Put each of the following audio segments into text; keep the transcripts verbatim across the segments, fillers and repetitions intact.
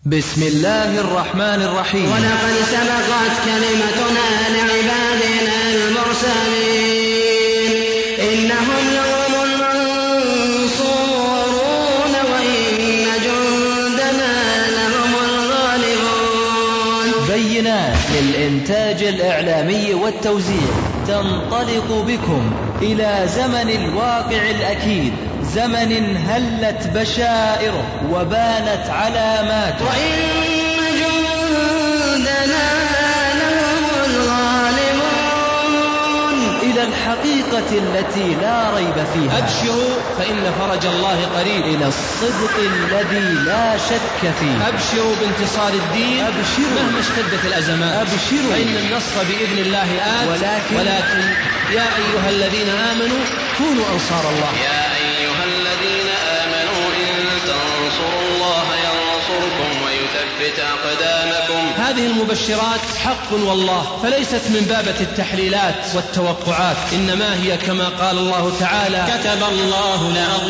بسم الله الرحمن الرحيم. ولقد سبقت كلمتنا لعبادنا المرسلين إنهم لهم المنصورون وإن جندنا لهم الغالبون. بينات للإنتاج الإعلامي والتوزيع تنطلق بكم إلى زمن الواقع الأكيد، زمن هلت بشائره وبانت علاماته، وإن جندنا لهم الغالبون، إلى الحقيقة التي لا ريب فيها. أبشروا فإن فرج الله قريب، إلى الصدق الذي لا شك فيه. أبشروا بانتصار الدين، أبشروا مهما اشتدت الأزمات، أبشروا فإن النصر بإذن الله آت. ولكن, ولكن يا أيها الذين آمنوا كونوا أنصار الله. يا أيها الذين آمنوا إن تنصروا الله ينصركم ويثبت أقدامكم. هذه المبشرات حق والله، فليست من بابة التحليلات والتوقعات، إنما هي كما قال الله تعالى: كتب الله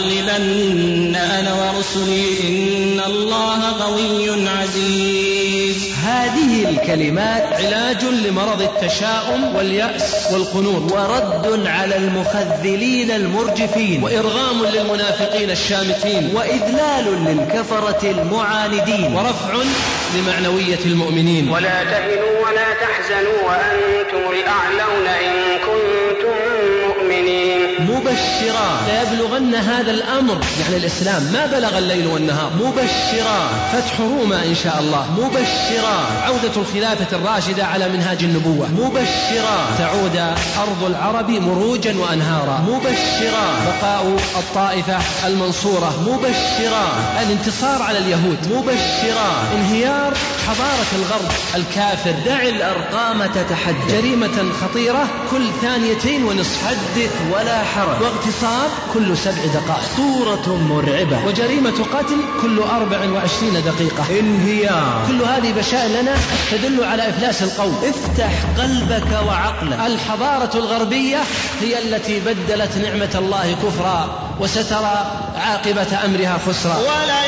لأغلبن أنا ورسلي إن الله قوي عزيز. هذه الكلمات علاج لمرض التشاؤم واليأس والقنوط، ورد على المخذلين المرجفين، وإرغام للمنافقين الشامتين، وإذلال للكفرة المعاندين، ورفع لمعنوية المؤمنين. ولا تهنوا ولا تحزنوا وأنتم الأعلون إن كنتم مؤمنين. مبشرات. ليبلغن هذا الأمر، يعني الإسلام ما بلغ الليل والنهار. مبشرات. فتح روما إن شاء الله. مبشرات. عودة الخلافة الراشدة على منهاج النبوة. مبشرات. تعود أرض العرب مروجا وأنهارا. مبشرات. بقاء الطائفة المنصورة. مبشرات. الانتصار على اليهود. مبشرات. انهيار حضارة الغرب الكافر. دع الأرقام تتحدث. جريمة خطيرة كل ثانيتين ونصف. حدث ولا حرج. واغتصاب كل سبع دقائق. صورة مرعبة. وجريمة قتل كل أربع وعشرين دقيقة. انهيار. كل هذه بشائر لنا تدل على إفلاس القوم. افتح قلبك وعقلك. الحضارة الغربية هي التي بدلت نعمة الله كفرا، وسترى عاقبة أمرها خسرا.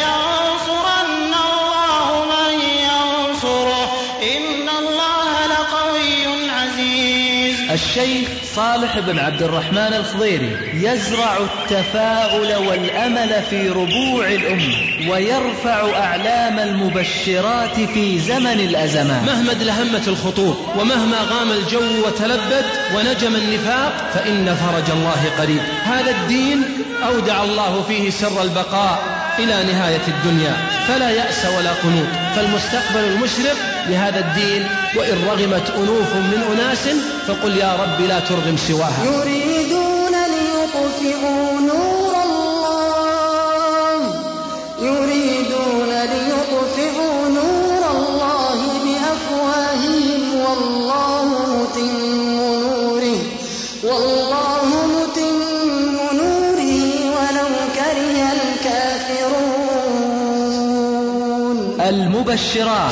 ولينصرن الله من ينصره إن الله لقوي عزيز. الشيخ صالح بن عبد الرحمن الخضيري يزرع التفاؤل والأمل في ربوع الأمة، ويرفع أعلام المبشرات في زمن الأزمات. مهما ادلهمت الخطوط، ومهما غام الجو وتلبد ونجم النفاق، فإن فرج الله قريب. هذا الدين أودع الله فيه سر البقاء إلى نهاية الدنيا، فلا يأس ولا قنوط، فالمستقبل المشرق لهذا الدين. وإن رغمت أنوف من أناس فقل يا رب لا ترغم سواها. يريدون ليطفئوا نور الله يريدون ليطفئوا نور الله بأفواههم والله متم نوره والله متم نوره ولو كره الكافرون. المبشرات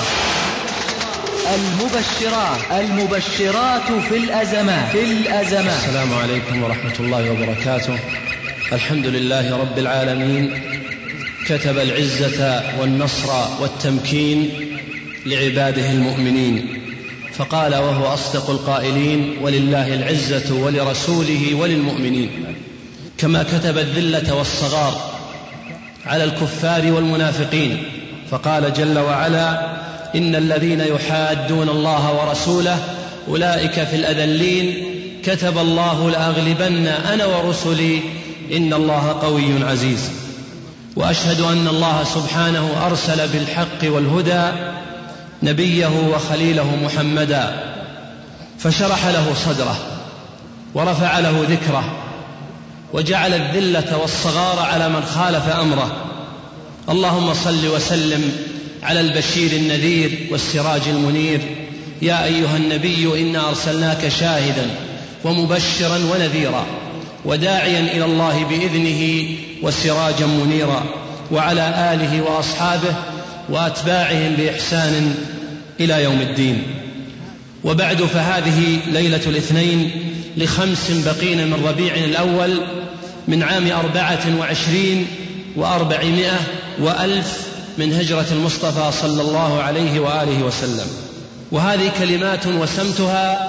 المبشرات المبشرات في الأزمات في الأزمات السلام عليكم ورحمة الله وبركاته. الحمد لله رب العالمين، كتب العزة والنصر والتمكين لعباده المؤمنين، فقال وهو أصدق القائلين: ولله العزة ولرسوله وللمؤمنين. كما كتب الذلة والصغار على الكفار والمنافقين، فقال جل وعلا: إن الذين يحادون الله ورسوله أولئك في الأذلين كتب الله لأغلبن أنا ورسلي إن الله قوي عزيز. وأشهد أن الله سبحانه أرسل بالحق والهدى نبيه وخليله محمدا، فشرح له صدره ورفع له ذكره، وجعل الذلة والصغار على من خالف أمره. اللهم صل وسلم على البشير النذير والسراج المنير. يا أيها النبي إنا أرسلناك شاهدا ومبشرا ونذيرا وداعيا إلى الله بإذنه وسراجا منيرا، وعلى آله وأصحابه وأتباعهم بإحسان إلى يوم الدين. وبعد، فهذه ليلة الاثنين لخمس بقين من ربيع الأول من عام أربعة وعشرين وأربعمائة وألف من هجرة المصطفى صلى الله عليه وآله وسلم. وهذه كلمات وسمتها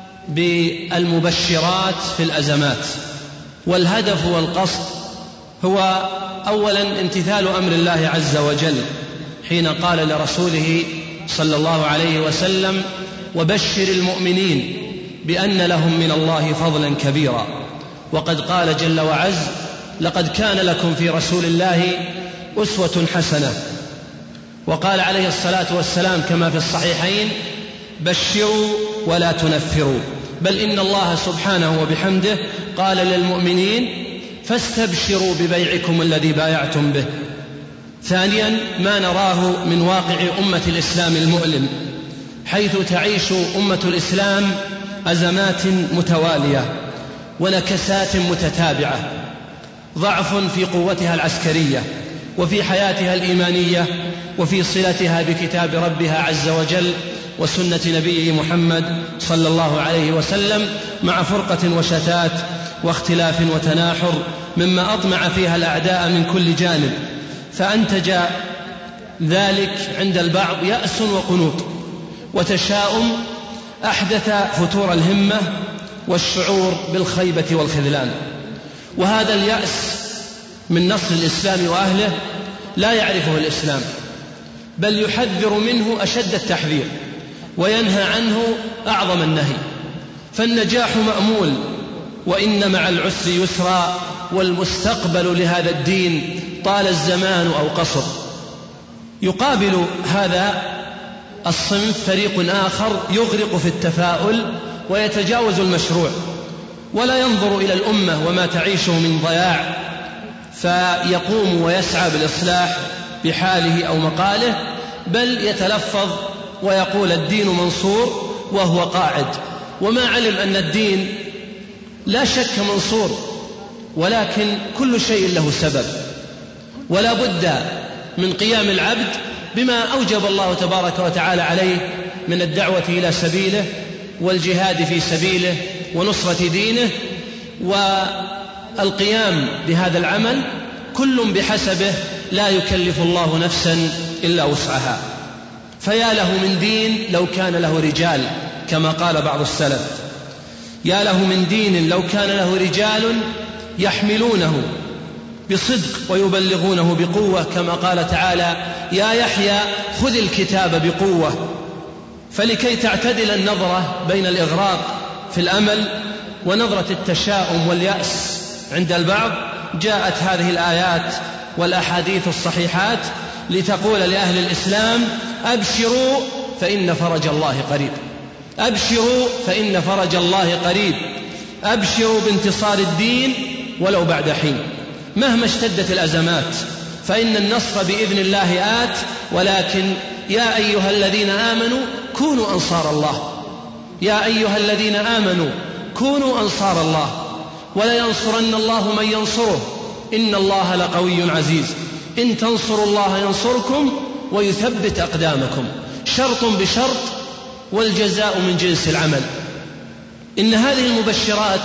بالمبشرات في الأزمات. والهدف والقصد هو أولا امتثال أمر الله عز وجل حين قال لرسوله صلى الله عليه وسلم: وبشر المؤمنين بأن لهم من الله فضلا كبيرا. وقد قال جل وعز: لقد كان لكم في رسول الله أسوة حسنة. وقال عليه الصلاة والسلام كما في الصحيحين: بشروا ولا تنفروا. بل إن الله سبحانه وبحمده قال للمؤمنين: فاستبشروا ببيعكم الذي بايعتم به. ثانيا ما نراه من واقع أمة الإسلام المؤلم، حيث تعيش أمة الإسلام أزمات متوالية ونكسات متتابعة، ضعف في قوتها العسكرية وفي حياتها الإيمانية وفي صلتها بكتاب ربها عز وجل وسنة نبيه محمد صلى الله عليه وسلم، مع فرقة وشتات واختلاف وتناحر مما أطمع فيها الأعداء من كل جانب، فأنتج ذلك عند البعض يأس وقنوط وتشاؤم أحدث فتور الهمة والشعور بالخيبة والخذلان. وهذا اليأس من نصر الإسلام وأهله لا يعرفه الإسلام، بل يحذر منه أشد التحذير وينهى عنه أعظم النهي. فالنجاح مأمول، وإن مع العسر يسرا، والمستقبل لهذا الدين طال الزمان أو قصر. يقابل هذا الصنف فريق آخر يغرق في التفاؤل ويتجاوز المشروع، ولا ينظر إلى الأمة وما تعيشه من ضياع فيقوم ويسعى بالإصلاح بحاله أو مقاله، بل يتلفظ ويقول الدين منصور وهو قاعد، وما علم أن الدين لا شك منصور، ولكن كل شيء له سبب، ولا بد من قيام العبد بما أوجب الله تبارك وتعالى عليه من الدعوة إلى سبيله والجهاد في سبيله ونصرة دينه، والقيام بهذا العمل كل بحسبه، لا يكلف الله نفسا إلا وسعها. فيا له من دين لو كان له رجال، كما قال بعض السلف: يا له من دين لو كان له رجال يحملونه بصدق ويبلغونه بقوة، كما قال تعالى: يا يحيى خذ الكتاب بقوة. فلكي تعتدل النظرة بين الإغراق في الأمل ونظرة التشاؤم واليأس عند البعض، جاءت هذه الآيات والأحاديث الصحيحات لتقول لأهل الإسلام: أبشروا فإن فرج الله قريب، أبشروا فإن فرج الله قريب، أبشروا بانتصار الدين ولو بعد حين. مهما اشتدت الأزمات فإن النصر بإذن الله آت، ولكن يا أيها الذين آمنوا كونوا أنصار الله، يا أيها الذين آمنوا كونوا أنصار الله، ولينصرن الله من ينصره، إن الله لقوي عزيز، إن تنصروا الله ينصركم ويثبت أقدامكم. شرط بشرط، والجزاء من جنس العمل. إن هذه المبشرات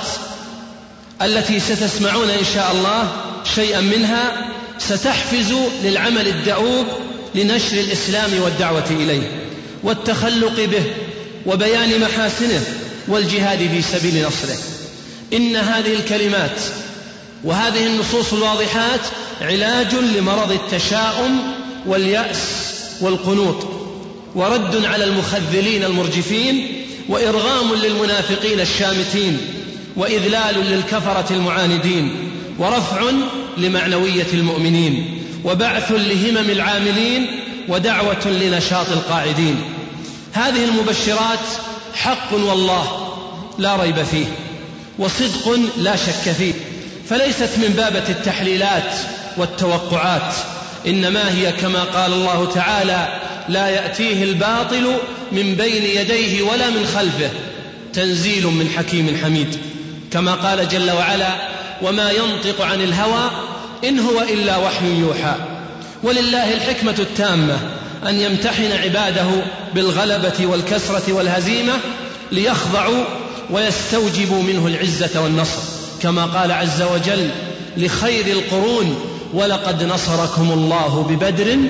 التي ستسمعون إن شاء الله شيئا منها ستحفز للعمل الدؤوب لنشر الإسلام والدعوة إليه والتخلق به وبيان محاسنه والجهاد في سبيل نصره. إن هذه الكلمات وهذه النصوص الواضحات علاج لمرض التشاؤم واليأس والقنوط، ورد على المخذلين المرجفين، وإرغام للمنافقين الشامتين، وإذلال للكفرة المعاندين، ورفع لمعنوية المؤمنين، وبعث لهمم العاملين، ودعوة لنشاط القاعدين. هذه المبشرات حق والله لا ريب فيه، وصدق لا شك فيه، فليست من بابة التحليلات والتوقعات، إنما هي كما قال الله تعالى: لا يأتيه الباطل من بين يديه ولا من خلفه، تنزيل من حكيم حميد. كما قال جل وعلا: وما ينطق عن الهوى إن هو إلا وحي يوحى. ولله الحكمة التامة أن يمتحن عباده بالغلبة والكسرة والهزيمة ليخضعوا ويستوجبوا منه العزة والنصر، كما قال عز وجل لخير القرون: ولقد نصركم الله ببدر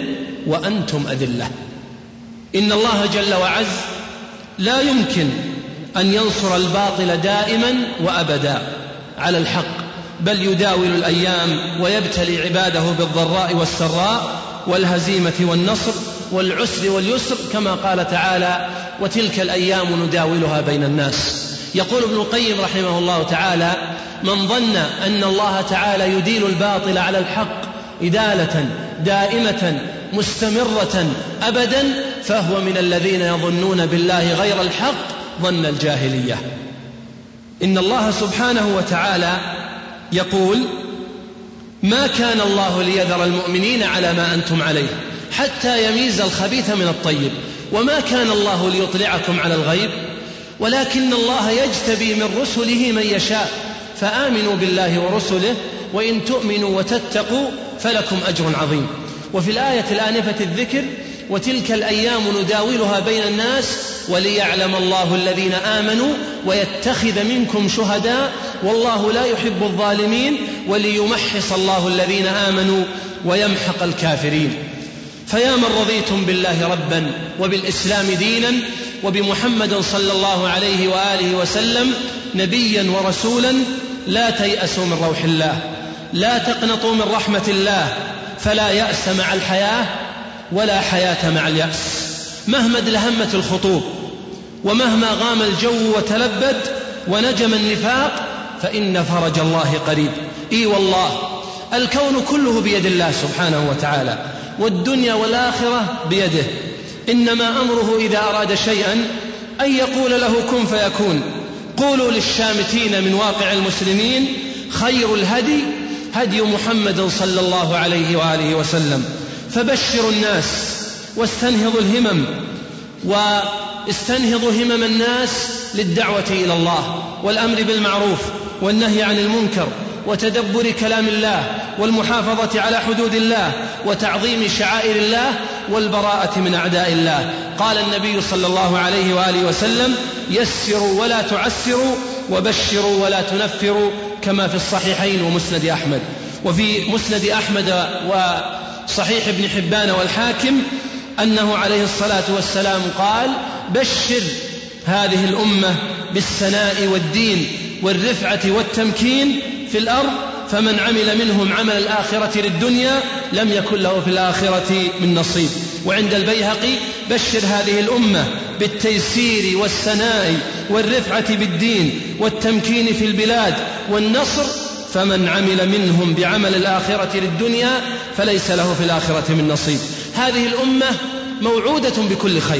وأنتم أذلة. إن الله جل وعز لا يمكن أن ينصر الباطل دائما وأبدا على الحق، بل يداول الأيام ويبتلي عباده بالضراء والسراء والهزيمة والنصر والعسر واليسر، كما قال تعالى: وتلك الأيام نداولها بين الناس. يقول ابن القيم رحمه الله تعالى: من ظن أن الله تعالى يديل الباطل على الحق إدالة دائمة مستمرة أبدا فهو من الذين يظنون بالله غير الحق ظن الجاهلية. إن الله سبحانه وتعالى يقول: ما كان الله ليذر المؤمنين على ما أنتم عليه حتى يميز الخبيث من الطيب وما كان الله ليطلعكم على الغيب ولكن الله يجتبي من رسله من يشاء فآمنوا بالله ورسله وإن تؤمنوا وتتقوا فلكم أجر عظيم. وفي الآية الآنفة الذكر: وتلك الأيام نداولها بين الناس وليعلم الله الذين آمنوا ويتخذ منكم شهداء والله لا يحب الظالمين وليمحص الله الذين آمنوا ويمحق الكافرين. فيا من رضيتم بالله ربا وبالإسلام دينا وبمحمد صلى الله عليه وآله وسلم نبيا ورسولا، لا تيأسوا من روح الله، لا تقنطوا من رحمة الله، فلا يأس مع الحياة ولا حياة مع اليأس. مهما ادلهمت الخطوب ومهما غام الجو وتلبد ونجم النفاق فإن فرج الله قريب. إي والله الكون كله بيد الله سبحانه وتعالى، والدنيا والآخرة بيده، إنما أمره إذا أراد شيئا أن يقول له كن فيكون. قولوا للشامتين من واقع المسلمين: خير الهدي هدي محمد صلى الله عليه وآله وسلم. فبشروا الناس واستنهضوا الهمم واستنهضوا همم الناس للدعوة إلى الله والأمر بالمعروف والنهي عن المنكر وتدبر كلام الله والمحافظة على حدود الله وتعظيم شعائر الله والبراءة من أعداء الله. قال النبي صلى الله عليه وآله وسلم: يسروا ولا تعسروا وبشروا ولا تنفروا، كما في الصحيحين ومسند أحمد. وفي مسند أحمد وصحيح ابن حبان والحاكم أنه عليه الصلاة والسلام قال: بشر هذه الأمة بالسناء والدين والرفعة والتمكين في الأرض، فمن عمل منهم عمل الآخرة للدنيا لم يكن له في الآخرة من نصيب. وعند البيهقي: بشر هذه الأمة بالتيسير والسناء والرفعة بالدين والتمكين في البلاد والنصر، فمن عمل منهم بعمل الآخرة للدنيا فليس له في الآخرة من نصيب. هذه الأمة موعودة بكل خير.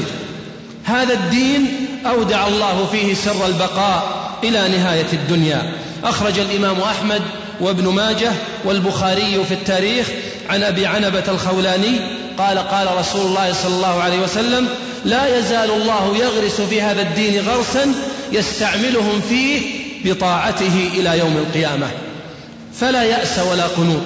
هذا الدين أودع الله فيه سر البقاء إلى نهاية الدنيا. أخرج الإمام أحمد وابن ماجه والبخاري في التاريخ عن أبي عنبة الخولاني قال: قال رسول الله صلى الله عليه وسلم: لا يزال الله يغرس في هذا الدين غرسا يستعملهم فيه بطاعته إلى يوم القيامة، فلا يأس ولا قنوط،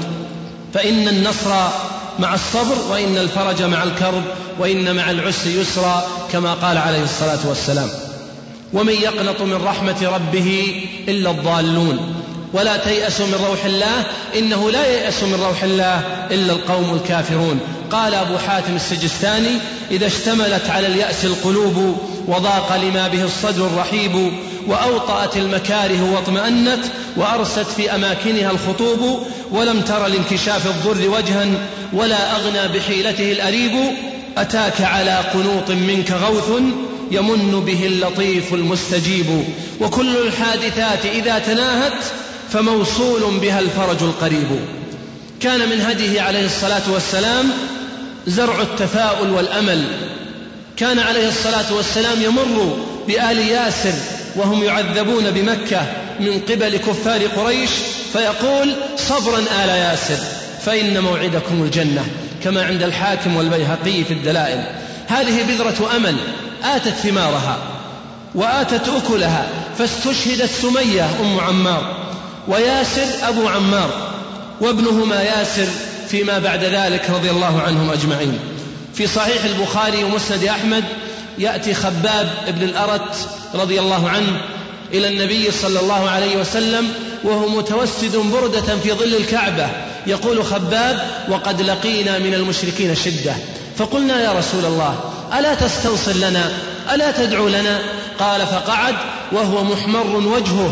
فإن النصر مع الصبر وإن الفرج مع الكرب وإن مع العسر يسرا، كما قال عليه الصلاة والسلام. ومن يقنط من رحمة ربه إلا الضالون. ولا تيأسوا من روح الله، إنه لا ييأس من روح الله إلا القوم الكافرون. قال أبو حاتم السجستاني: إذا اشتملت على اليأس القلوب وضاق لما به الصدر الرحيب وأوطأت المكاره واطمأنت وأرست في أماكنها الخطوب ولم تر لانكشاف الضر وجها ولا أغنى بحيلته الأريب، أتاك على قنوط منك غوث يمن به اللطيف المستجيب، وكل الحادثات إذا تناهت فموصول بها الفرج القريب. كان من هديه عليه الصلاة والسلام زرع التفاؤل والأمل. كان عليه الصلاة والسلام يمر بآل ياسر وهم يعذبون بمكة من قبل كفار قريش فيقول: صبرا آل ياسر فإن موعدكم الجنة، كما عند الحاكم والبيهقي في الدلائل. هذه بذرة أمل آتت ثمارها وآتت أكلها، فاستشهدت سمية أم عمار وياسر أبو عمار وابنهما ياسر فيما بعد ذلك رضي الله عنهم أجمعين. في صحيح البخاري ومسند أحمد يأتي خباب ابن الأرت رضي الله عنه إلى النبي صلى الله عليه وسلم وهو متوسد بردة في ظل الكعبة، يقول خباب: وقد لقينا من المشركين شدة، فقلنا يا رسول الله ألا تستوصل لنا، ألا تدعو لنا؟ قال فقعد وهو محمر وجهه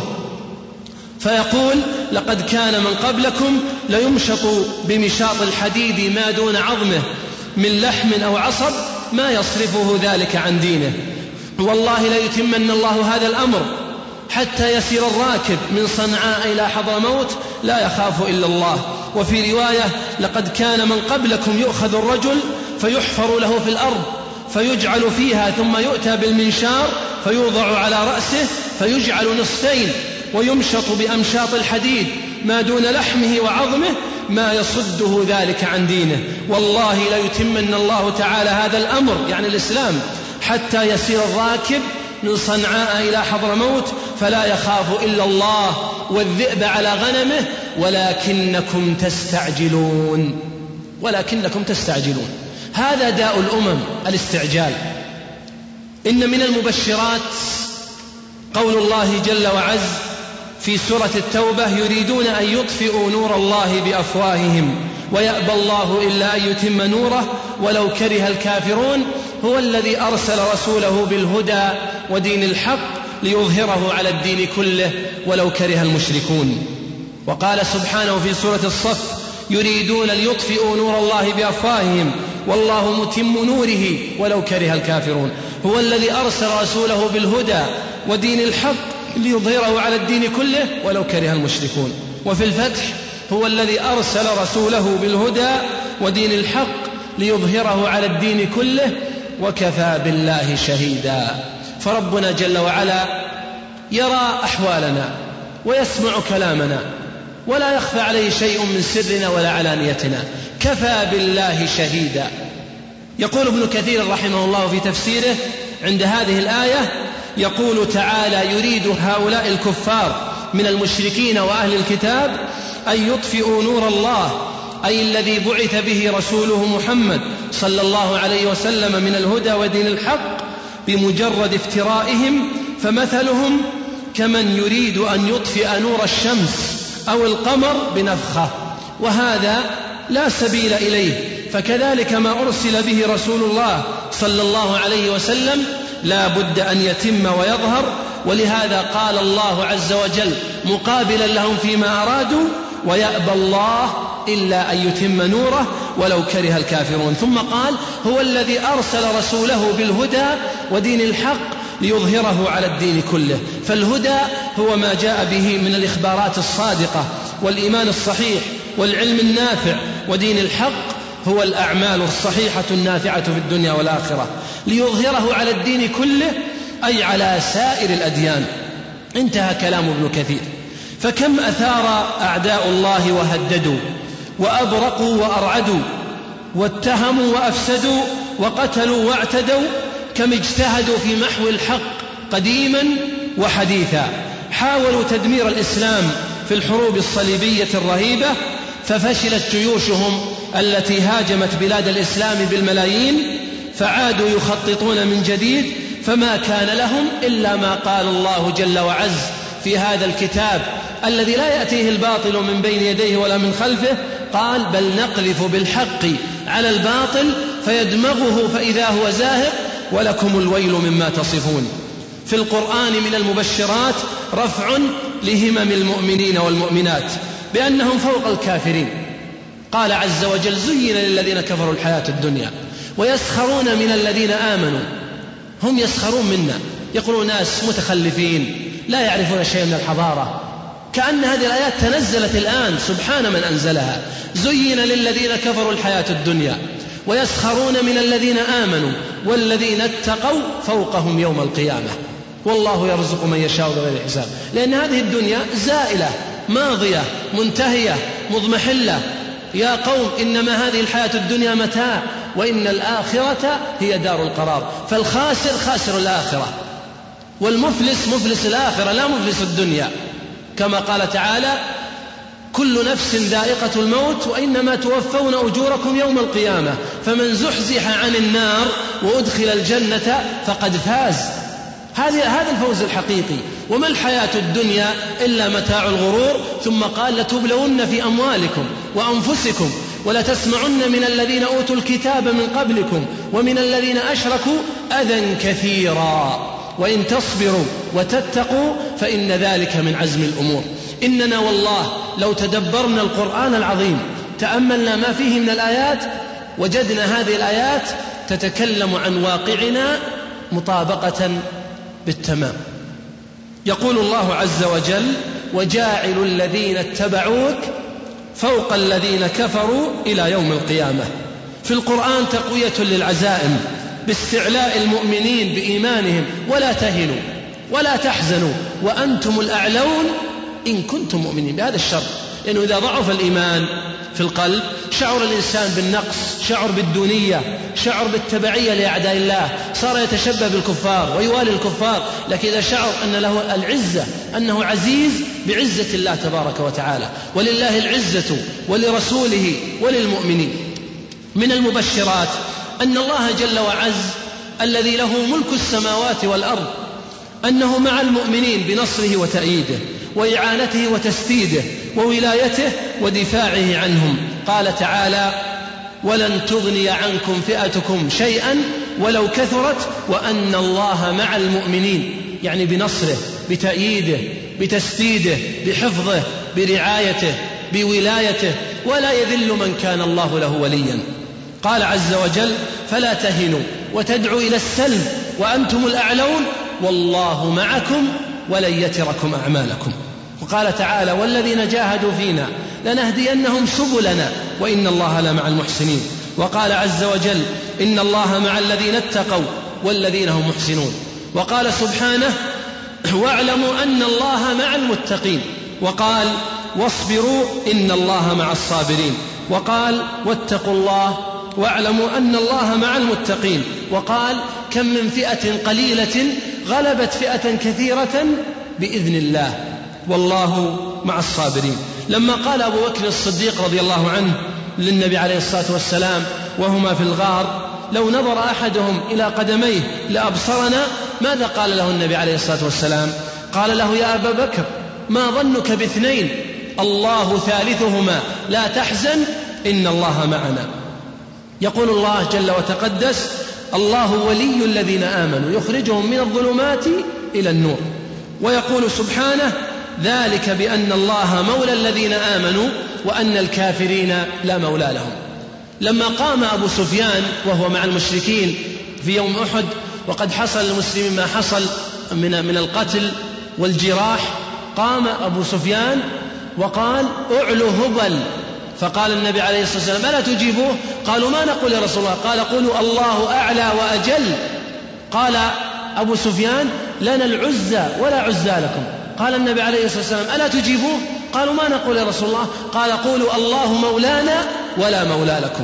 فيقول لقد كان من قبلكم ليمشط بمشاط الحديد ما دون عظمه من لحم أو عصب ما يصرفه ذلك عن دينه. والله ليتمن الله هذا الأمر حتى يسير الراكب من صنعاء إلى حضرموت لا يخاف إلا الله. وفي رواية لقد كان من قبلكم يؤخذ الرجل فيحفر له في الأرض فيجعل فيها ثم يؤتى بالمنشار فيوضع على رأسه فيجعل نصفين ويمشط بأمشاط الحديد ما دون لحمه وعظمه ما يصده ذلك عن دينه. والله ليتمن الله تعالى هذا الأمر يعني الإسلام حتى يسير الراكب من صنعاء إلى حضرموت فلا يخاف إلا الله والذئب على غنمه ولكنكم تستعجلون ولكنكم تستعجلون. هذا داء الأمم الاستعجال. إن من المبشرات قول الله جل وعز في سورة التوبة يريدون أن يطفئوا نور الله بأفواههم ويأبى الله إلا أن يتم نوره ولو كره الكافرون هو الذي أرسل رسوله بالهدى ودين الحق ليظهره على الدين كله ولو كره المشركون. وقال سبحانه في سورة الصف يريدون ليطفئوا نور الله بأفواههم والله متم نوره ولو كره الكافرون هو الذي أرسل رسوله بالهدى ودين الحق ليظهره على الدين كله ولو كره المشركون. وفي الفتح هو الذي أرسل رسوله بالهدى ودين الحق ليظهره على الدين كله وكفى بالله شهيدا. فربنا جل وعلا يرى أحوالنا ويسمع كلامنا ولا يخفى عليه شيء من سرنا ولا علانيتنا، كفى بالله شهيدا. يقول ابن كثير رحمه الله في تفسيره عند هذه الآية يقول تعالى يريد هؤلاء الكفار من المشركين وأهل الكتاب أن يطفئوا نور الله أي الذي بعث به رسوله محمد صلى الله عليه وسلم من الهدى ودين الحق بمجرد افترائهم، فمثلهم كمن يريد أن يطفئ نور الشمس أو القمر بنفخة وهذا لا سبيل إليه. فكذلك ما أرسل به رسول الله صلى الله عليه وسلم لا بد أن يتم ويظهر. ولهذا قال الله عز وجل مقابلا لهم فيما أرادوا ويأبى الله إلا أن يتم نوره ولو كره الكافرون. ثم قال هو الذي أرسل رسوله بالهدى ودين الحق ليظهره على الدين كله. فالهدى هو ما جاء به من الإخبارات الصادقة والإيمان الصحيح والعلم النافع، ودين الحق هو الأعمال الصحيحة النافعة في الدنيا والآخرة ليظهره على الدين كله أي على سائر الأديان. انتهى كلام ابن كثير. فكم أثار أعداء الله وهددوا وأبرقوا وأرعدوا واتهموا وأفسدوا وقتلوا واعتدوا، كم اجتهدوا في محو الحق قديما وحديثا. حاولوا تدمير الإسلام في الحروب الصليبية الرهيبة ففشلت جيوشهم التي هاجمت بلاد الإسلام بالملايين، فعادوا يخططون من جديد فما كان لهم إلا ما قال الله جل وعز في هذا الكتاب الذي لا يأتيه الباطل من بين يديه ولا من خلفه. قال بل نقذف بالحق على الباطل فيدمغه فإذا هو زاهق ولكم الويل مما تصفون. في القرآن من المبشرات رفع لهمم المؤمنين والمؤمنات بأنهم فوق الكافرين. قال عز وجل زين للذين كفروا الحياة الدنيا ويسخرون من الذين آمنوا. هم يسخرون منا، يقولون ناس متخلفين لا يعرفون شيئا من الحضارة، كأن هذه الآيات تنزلت الآن سبحان من أنزلها. زين للذين كفروا الحياة الدنيا ويسخرون من الذين آمنوا والذين اتقوا فوقهم يوم القيامة والله يرزق من يشاء بغير حساب. لأن هذه الدنيا زائلة ماضية منتهية مضمحلة. يا قوم إنما هذه الحياة الدنيا متاع وإن الآخرة هي دار القرار. فالخاسر خاسر الآخرة والمفلس مفلس الآخرة لا مفلس الدنيا، كما قال تعالى كل نفس ذائقة الموت وإنما توفون أجوركم يوم القيامة فمن زحزح عن النار وأدخل الجنة فقد فاز. هذا الفوز الحقيقي. وما الحياة الدنيا إلا متاع الغرور. ثم قال لتبلون في أموالكم وأنفسكم ولا تسمعن من الذين أوتوا الكتاب من قبلكم ومن الذين أشركوا أذى كثيرا وإن تصبروا وتتقوا فإن ذلك من عزم الأمور. إننا والله لو تدبرنا القرآن العظيم تأملنا ما فيه من الآيات وجدنا هذه الآيات تتكلم عن واقعنا مطابقة بالتمام. يقول الله عز وجل: وجاعل الذين اتبعوك فوق الذين كفروا إلى يوم القيامة. في القرآن تقوية للعزائم باستعلاء المؤمنين بإيمانهم: ولا تهنوا ولا تحزنوا وأنتم الأعلون إن كنتم مؤمنين. بهذا الشرط، لأنه إذا ضعف الإيمان في القلب شعر الإنسان بالنقص، شعر بالدونية، شعر بالتبعية لأعداء الله، صار يتشبه بالكفار ويوالي الكفار. لكن إذا شعر أن له العزة، أنه عزيز بعزة الله تبارك وتعالى، ولله العزة ولرسوله وللمؤمنين. من المبشرات أن الله جل وعز الذي له ملك السماوات والأرض أنه مع المؤمنين بنصره وتأييده وإعانته وتسديده وولايته ودفاعه عنهم. قال تعالى: ولن تغني عنكم فئتكم شيئا ولو كثرت وأن الله مع المؤمنين، يعني بنصره بتأييده بتسديده بحفظه برعايته بولايته، ولا يذل من كان الله له وليا. قال عز وجل: فلا تهنوا وتدعوا إلى السلم وأنتم الأعلون والله معكم ولن يتركم أعمالكم. وقال تعالى: والذين جاهدوا فينا لنهدينهم سبلنا وإن الله لمع المحسنين. وقال عز وجل: إن الله مع الذين اتقوا والذين هم محسنون. وقال سبحانه: واعلموا أن الله مع المتقين. وقال: واصبروا إن الله مع الصابرين. وقال: واتقوا الله واعلموا أن الله مع المتقين. وقال: كم من فئة قليلة غلبت فئة كثيرة بإذن الله والله مع الصابرين. لما قال أبو بكر الصديق رضي الله عنه للنبي عليه الصلاة والسلام وهما في الغار: لو نظر أحدهم إلى قدميه لأبصرنا، ماذا قال له النبي عليه الصلاة والسلام؟ قال له: يا أبا بكر ما ظنك باثنين الله ثالثهما لا تحزن إن الله معنا. يقول الله جل وتقدس: الله ولي الذين آمنوا يخرجهم من الظلمات إلى النور. ويقول سبحانه: ذلك بأن الله مولى الذين آمنوا وأن الكافرين لا مولى لهم. لما قام أبو سفيان وهو مع المشركين في يوم أحد وقد حصل للمسلمين ما حصل من من القتل والجراح، قام أبو سفيان وقال: اعلوا هبل. فقال النبي عليه الصلاة والسلام: ألا تجيبوه؟ قالوا: ما نقول يا رسول الله؟ قال: قولوا الله أعلى وأجل. قال أبو سفيان: لنا العزى ولا عزى لكم. قال النبي عليه الصلاة والسلام: ألا تجيبوه؟ قالوا: ما نقول يا رسول الله؟ قال: قولوا الله مولانا ولا مولى لكم.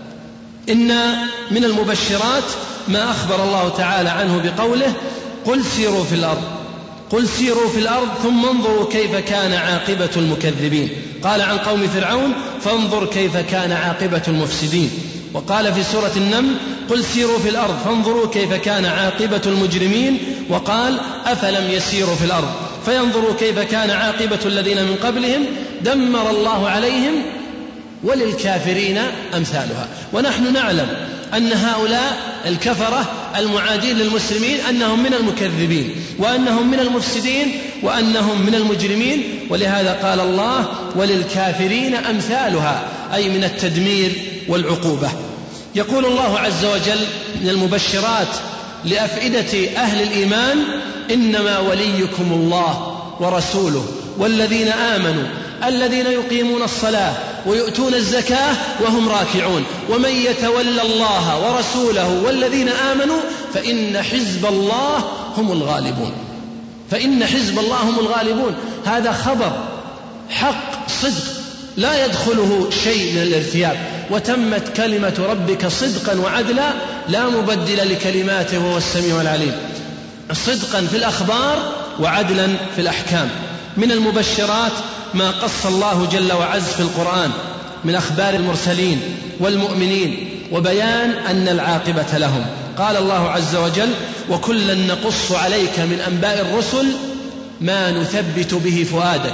إن من المبشرات ما أخبر الله تعالى عنه بقوله: قل سيروا في الأرض قل سيروا في الأرض ثم انظروا كيف كان عاقبة المكذبين. قال عن قوم فرعون: فانظر كيف كان عاقبة المفسدين. وقال في سورة النمل: قل سيروا في الأرض فانظروا كيف كان عاقبة المجرمين. وقال: أفلم يسيروا في الأرض فينظروا كيف كان عاقبة الذين من قبلهم دمر الله عليهم وللكافرين أمثالها. ونحن نعلم أن هؤلاء الكفرة المعادين للمسلمين أنهم من المكذبين وأنهم من المفسدين وأنهم من المجرمين، ولهذا قال الله: وللكافرين أمثالها، أي من التدمير والعقوبة. يقول الله عز وجل من المبشرات لأفئدة أهل الإيمان: إنما وليكم الله ورسوله والذين آمنوا الذين يقيمون الصلاة ويؤتون الزكاة وهم راكعون ومن يتولى الله ورسوله والذين آمنوا فإن حزب الله هم الغالبون. فإن حزب الله هم الغالبون، هذا خبر حق صدق لا يدخله شيء من الارتياب. وتمت كلمة ربك صدقا وعدلا لا مبدل لكلماته وهو السميع العليم، صدقا في الأخبار وعدلا في الأحكام. من المبشرات ما قص الله جل وعز في القرآن من أخبار المرسلين والمؤمنين وبيان أن العاقبة لهم. قال الله عز وجل: وكلا نقص عليك من أنباء الرسل ما نثبت به فؤادك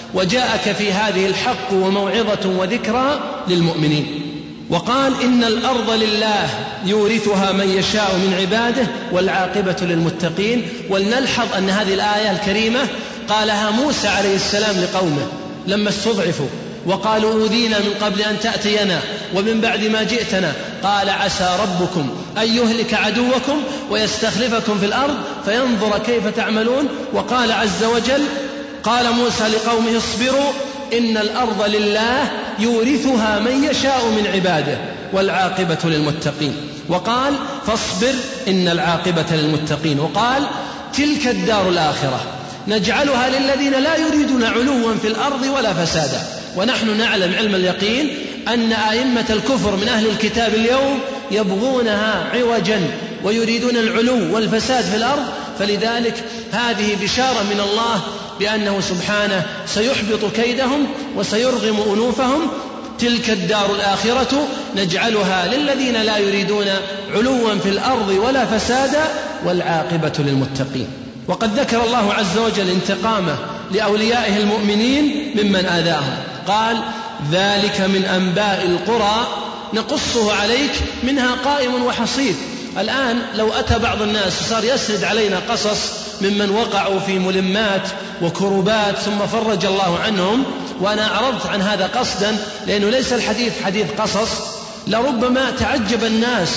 وجاءك في هذه الحق وموعظة وذكرى للمؤمنين. وقال إن الأرض لله يورثها من يشاء من عباده والعاقبة للمتقين. ولنلحظ أن هذه الآية الكريمة قالها موسى عليه السلام لقومه لما استضعفوا وقالوا أوذينا من قبل أن تأتينا ومن بعد ما جئتنا، قال عسى ربكم أن يهلك عدوكم ويستخلفكم في الأرض فينظر كيف تعملون. وقال عز وجل قال موسى لقومه اصبروا إن الأرض لله يورثها من يشاء من عباده والعاقبة للمتقين. وقال فاصبر إن العاقبة للمتقين. وقال تلك الدار الآخرة نجعلها للذين لا يريدون علوا في الأرض ولا فسادا. ونحن نعلم علم اليقين أن أئمة الكفر من أهل الكتاب اليوم يبغونها عوجا ويريدون العلو والفساد في الأرض، فلذلك هذه بشارة من الله بأنه سبحانه سيحبط كيدهم وسيرغم أنوفهم. تلك الدار الآخرة نجعلها للذين لا يريدون علوا في الأرض ولا فسادا والعاقبة للمتقين. وقد ذكر الله عز وجل انتقامه لأوليائه المؤمنين ممن آذاهم، قال ذلك من أنباء القرى نقصه عليك منها قائم وحصيد. الآن لو أتى بعض الناس وصار يسرد علينا قصص ممن وقعوا في ملمات وكربات ثم فرج الله عنهم، وأنا أعرضت عن هذا قصدا لأنه ليس الحديث حديث قصص، لربما تعجب الناس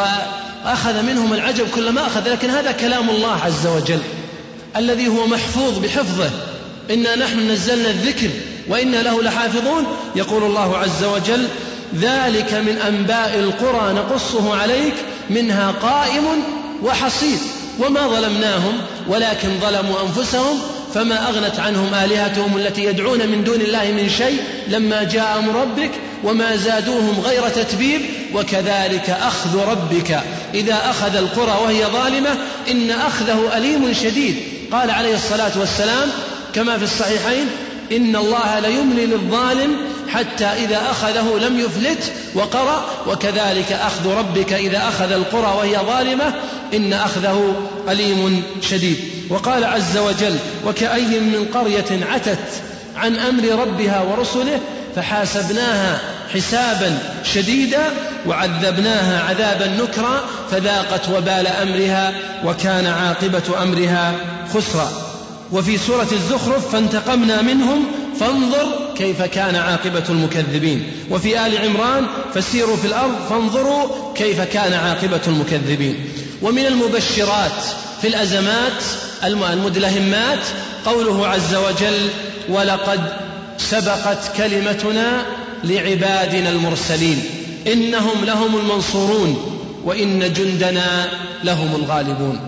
وأخذ منهم العجب كلما أخذ، لكن هذا كلام الله عز وجل الذي هو محفوظ بحفظه. إنا نحن نزلنا الذكر وإنا له لحافظون. يقول الله عز وجل ذلك من أنباء القرى نقصه عليك منها قائم وحصيد وما ظلمناهم ولكن ظلموا أنفسهم فما أغنت عنهم آلهتهم التي يدعون من دون الله من شيء لما جاء أمر ربك وما زادوهم غير تتبيب وكذلك أخذ ربك إذا أخذ القرى وهي ظالمة إن أخذه أليم شديد. قال عليه الصلاة والسلام كما في الصحيحين إن الله ليملي للظالم حتى إذا أخذه لم يفلت. وقرأ وكذلك أخذ ربك إذا أخذ القرى وهي ظالمة إن أخذه أليم شديد. وقال عز وجل وكأي من قرية عتت عن أمر ربها ورسله فحاسبناها حسابا شديدا وعذبناها عذابا نكرا فذاقت وبال أمرها وكان عاقبة أمرها خسرا. وفي سورة الزخرف فانتقمنا منهم فانظر كيف كان عاقبة المكذبين. وفي آل عمران فسيروا في الأرض فانظروا كيف كان عاقبة المكذبين. ومن المبشرات في الأزمات المدلهمات قوله عز وجل ولقد سبقت كلمتنا لعبادنا المرسلين إنهم لهم المنصورون وإن جندنا لهم الغالبون.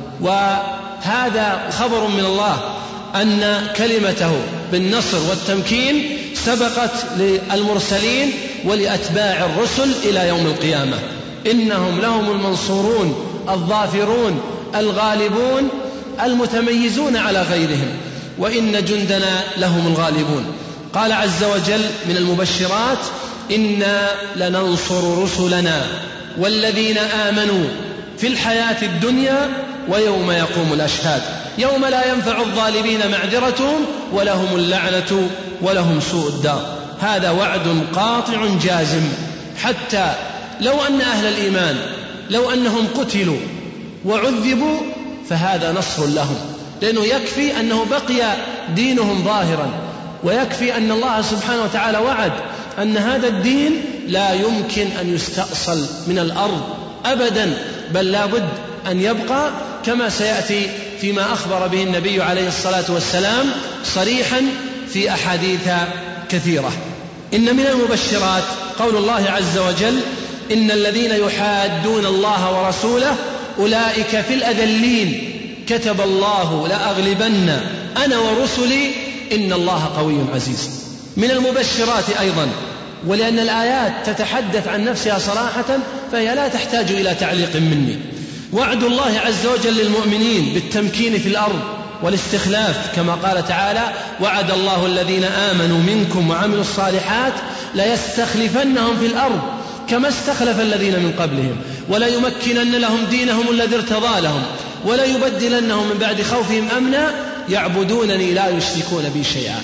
وهذا خبر من الله أن كلمته بالنصر والتمكين سبقت للمرسلين ولأتباع الرسل إلى يوم القيامة. إنهم لهم المنصورون الظافرون الغالبون المتميزون على غيرهم وإن جندنا لهم الغالبون. قال عز وجل من المبشرات إنا لننصر رسلنا والذين آمنوا في الحياة الدنيا ويوم يقوم الأشهاد يوم لا ينفع الظالمين معذرتهم ولهم اللعنة ولهم سوء الدار. هذا وعد قاطع جازم، حتى لو أن أهل الإيمان لو أنهم قتلوا وعذبوا فهذا نصر لهم، لأنه يكفي أنه بقي دينهم ظاهرا، ويكفي أن الله سبحانه وتعالى وعد أن هذا الدين لا يمكن أن يستأصل من الأرض أبدا، بل لا بد أن يبقى كما سيأتي فيما أخبر به النبي عليه الصلاة والسلام صريحا في أحاديث كثيرة. إن من المبشرات قول الله عز وجل إن الذين يحادون الله ورسوله أولئك في الأذلين كتب الله لأغلبن أنا ورسلي إن الله قوي عزيز. من المبشرات أيضا، ولأن الآيات تتحدث عن نفسها صراحة فهي لا تحتاج إلى تعليق مني، وعد الله عز وجل للمؤمنين بالتمكين في الأرض والاستخلاف كما قال تعالى وعد الله الذين آمنوا منكم وعملوا الصالحات ليستخلفنهم في الأرض كما استخلف الذين من قبلهم ولا يمكنن لهم دينهم الذي ارتضى لهم ولا يبدلنهم من بعد خوفهم أمنا يعبدونني لا يشركون بي شيئا.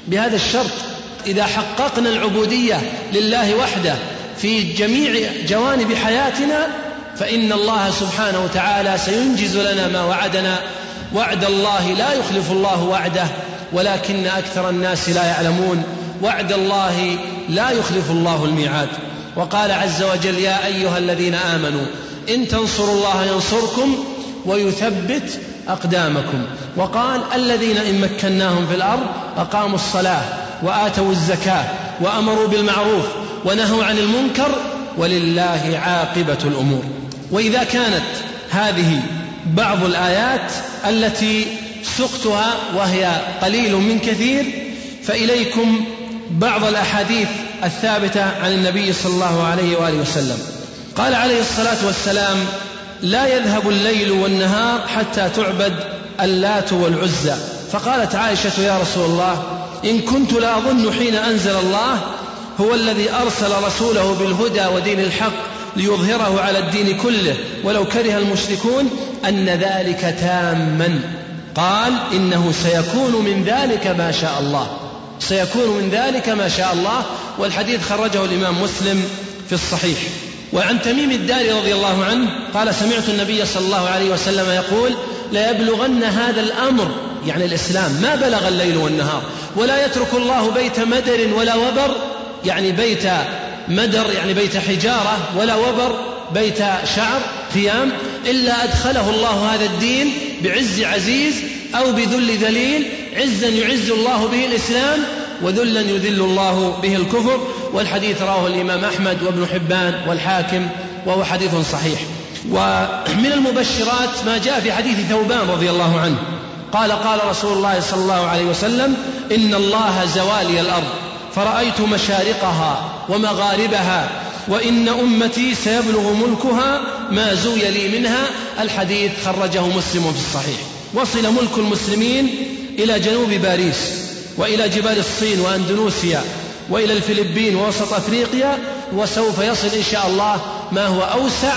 بهذا الشرط: إذا حققنا العبودية لله وحده في جميع جوانب حياتنا فإن الله سبحانه وتعالى سينجز لنا ما وعدنا. وعد الله لا يخلف الله وعده ولكن أكثر الناس لا يعلمون. وعد الله لا يخلف الله الميعاد. وقال عز وجل: يا أيها الذين آمنوا إن تنصروا الله ينصركم ويثبت أقدامكم. وقال: الذين إن مكناهم في الأرض أقاموا الصلاة وآتوا الزكاة وأمروا بالمعروف ونهوا عن المنكر ولله عاقبة الأمور. وإذا كانت هذه بعض الآيات التي سقتها وهي قليل من كثير، فإليكم بعض الأحاديث الثابتة عن النبي صلى الله عليه وآله وسلم. قال عليه الصلاة والسلام: لا يذهب الليل والنهار حتى تعبد اللات والعزى. فقالت عائشة: يا رسول الله، إن كنت لأظن حين أنزل الله هو الذي أرسل رسوله بالهدى ودين الحق ليظهره على الدين كله ولو كره المشركون أن ذلك تاما. قال: إنه سيكون من ذلك ما شاء الله، سيكون من ذلك ما شاء الله. والحديث خرجه الإمام مسلم في الصحيح. وعن تميم الداري رضي الله عنه قال: سمعت النبي صلى الله عليه وسلم يقول: لا يبلغن هذا الأمر، يعني الإسلام، ما بلغ الليل والنهار، ولا يترك الله بيت مدر ولا وبر، يعني بيت مدر يعني بيت حجارة، ولا وبر بيت شعر خيام، إلا أدخله الله هذا الدين بعز عزيز أو بذل ذليل، عزا يعز الله به الإسلام وذلا يذل الله به الكفر. والحديث رواه الإمام أحمد وابن حبان والحاكم وهو حديث صحيح. ومن المبشرات ما جاء في حديث ثوبان رضي الله عنه قال: قال رسول الله صلى الله عليه وسلم: إن الله زوالي الأرض فرأيت مشارقها ومغاربها وإن أمتي سيبلغ ملكها ما زوي لي منها. الحديث خرجه مسلم في الصحيح. وصل ملك المسلمين إلى جنوب باريس وإلى جبال الصين وأندونيسيا وإلى الفلبين ووسط أفريقيا، وسوف يصل إن شاء الله ما هو أوسع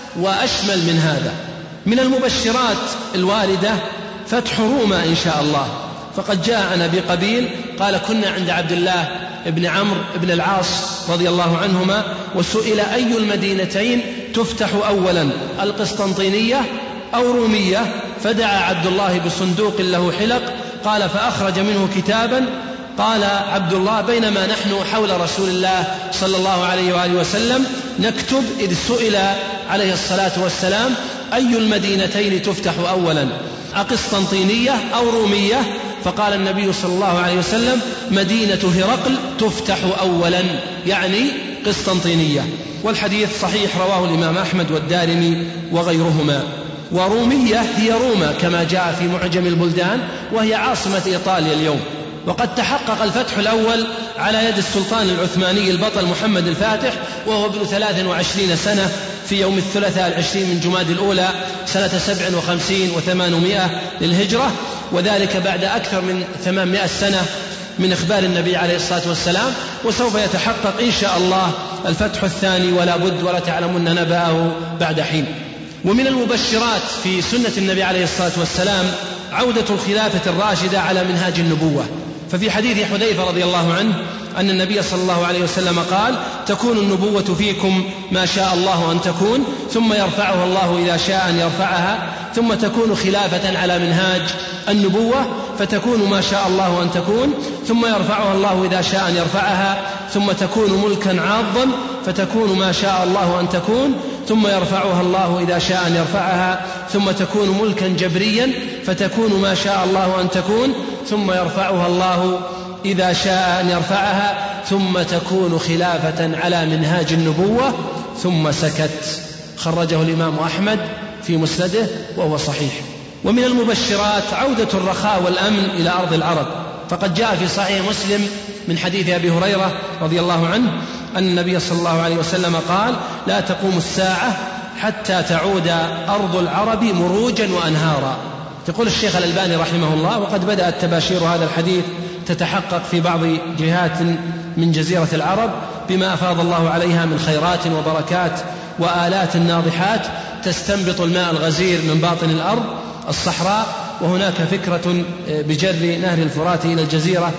وأشمل من هذا. من المبشرات الواردة فتح روما إن شاء الله. فقد جاء عن أبي قبيل قال: كنا عند عبد الله بن عمرو بن العاص رضي الله عنهما وسئل أي المدينتين تفتح أولا، القسطنطينية أو رومية؟ فدعا عبد الله بصندوق له حلق، قال: فأخرج منه كتابا. قال عبد الله: بينما نحن حول رسول الله صلى الله عليه وآله وسلم نكتب إذ سئل عليه الصلاة والسلام: أي المدينتين تفتح أولا، أقسطنطينية أو رومية؟ فقال النبي صلى الله عليه وسلم: مدينة هرقل تفتح أولا، يعني قسطنطينية. والحديث صحيح رواه الإمام أحمد والدارمي وغيرهما. ورومية هي روما كما جاء في معجم البلدان، وهي عاصمة إيطاليا اليوم. وقد تحقق الفتح الأول على يد السلطان العثماني البطل محمد الفاتح، وهو ابن ثلاث وعشرين سنة في يوم الثلاثاء العشرين من جماد الأولى سنة سبع وخمسين وثمانمائة للهجرة، وذلك بعد أكثر من ثمانمائة سنة من إخبار النبي عليه الصلاة والسلام. وسوف يتحقق إن شاء الله الفتح الثاني ولا بد، ولا تعلمن نبأه بعد حين. ومن المبشرات في سنة النبي عليه الصلاة والسلام عودة الخلافة الراشدة على منهاج النبوة. ففي حديث حذيفة رضي الله عنه أن النبي صلى الله عليه وسلم قال: تكون النبوة فيكم ما شاء الله أن تكون، ثم يرفعها الله إذا شاء أن يرفعها، ثم تكون خلافة على منهاج النبوة فتكون ما شاء الله أن تكون، ثم يرفعها الله إذا شاء أن يرفعها، ثم تكون ملكا عاضا فتكون ما شاء الله أن تكون، ثم يرفعها الله إذا شاء أن يرفعها، ثم تكون ملكا جبريا فتكون ما شاء الله أن تكون، ثم يرفعها الله إذا شاء أن يرفعها، ثم تكون خلافة على منهاج النبوة. ثم سكت. خرجه الإمام أحمد في مسنده وهو صحيح. ومن المبشرات عودة الرخاء والأمن إلى أرض العرب. فقد جاء في صحيح مسلم من حديث أبي هريرة رضي الله عنه أن النبي صلى الله عليه وسلم قال: لا تقوم الساعة حتى تعود أرض العرب مروجا وأنهارا. يقول الشيخ الألباني رحمه الله: وقد بدأت تباشير هذا الحديث تتحقق في بعض جهات من جزيرة العرب بما أفاض الله عليها من خيرات وبركات وآلات ناضحات تستنبط الماء الغزير من باطن الأرض الصحراء. وهناك فكرة بجر نهر الفرات إلى الجزيرة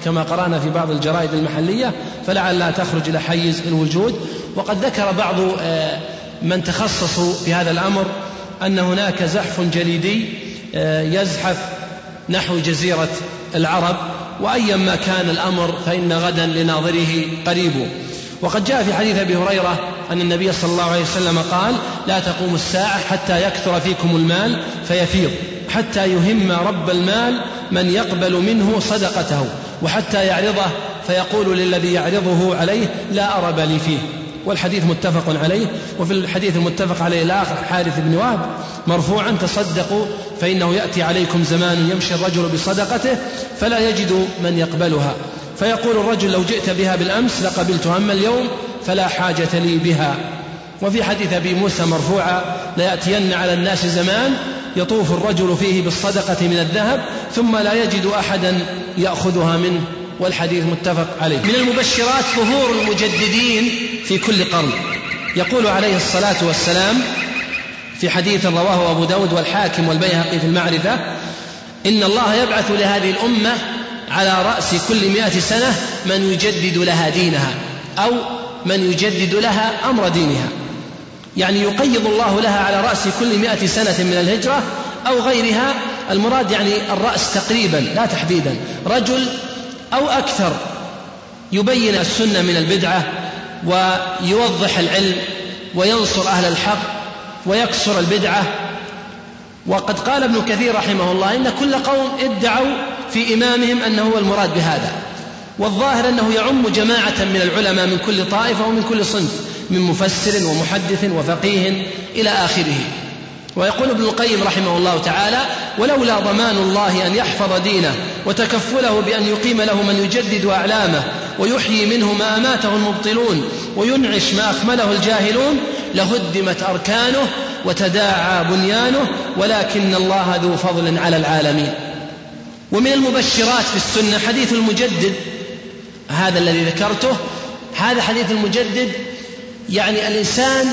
كما قرأنا في بعض الجرائد المحلية، فلعلها تخرج إلى حيز الوجود. وقد ذكر بعض من تخصصوا في هذا الأمر أن هناك زحف جليدي يزحف نحو جزيرة العرب، وأيا ما كان الأمر فإن غدا لناظره قريب. وقد جاء في حديث أبي هريرة أن النبي صلى الله عليه وسلم قال: لا تقوم الساعة حتى يكثر فيكم المال فيفيض، حتى يهم رب المال من يقبل منه صدقته، وحتى يعرضه فيقول للذي يعرضه عليه: لا أرب لي فيه. والحديث متفق عليه. وفي الحديث المتفق عليه الآخر حارث بن وهب مرفوعا: تصدقوا فإنه يأتي عليكم زمان يمشي الرجل بصدقته فلا يجد من يقبلها، فيقول الرجل: لو جئت بها بالأمس لقبلتها، أما اليوم فلا حاجة لي بها. وفي حديث أبي موسى مرفوعا: ليأتين على الناس زمان يطوف الرجل فيه بالصدقة من الذهب ثم لا يجد أحدا يأخذها منه. والحديث متفق عليه. من المبشرات ظهور المجددين في كل قرن. يقول عليه الصلاة والسلام في حديث رواه أبو داود والحاكم والبيهقي في المعرفة: إن الله يبعث لهذه الأمة على رأس كل مئة سنة من يجدد لها دينها، أو من يجدد لها أمر دينها، يعني يقيض الله لها على رأس كل مئة سنة من الهجرة أو غيرها. المراد يعني الرأس تقريبا لا تحديدا، رجل أو أكثر يبين السنة من البدعة ويوضح العلم وينصر أهل الحق ويكسر البدعة. وقد قال ابن كثير رحمه الله: إن كل قوم ادعوا في إمامهم أنه هو المراد بهذا، والظاهر أنه يعم جماعة من العلماء من كل طائفة ومن كل صنف، من مفسر ومحدث وفقيه إلى آخره. ويقول ابن القيم رحمه الله تعالى: ولولا ضمان الله أن يحفظ دينه وتكفله بأن يقيم له من يجدد أعلامه ويحيي منه ما أماته المبطلون وينعش ما أخمله الجاهلون لهدمت أركانه وتداعى بنيانه، ولكن الله ذو فضل على العالمين. ومن المبشرات في السنة حديث المجدد هذا الذي ذكرته. هذا حديث المجدد يعني الإنسان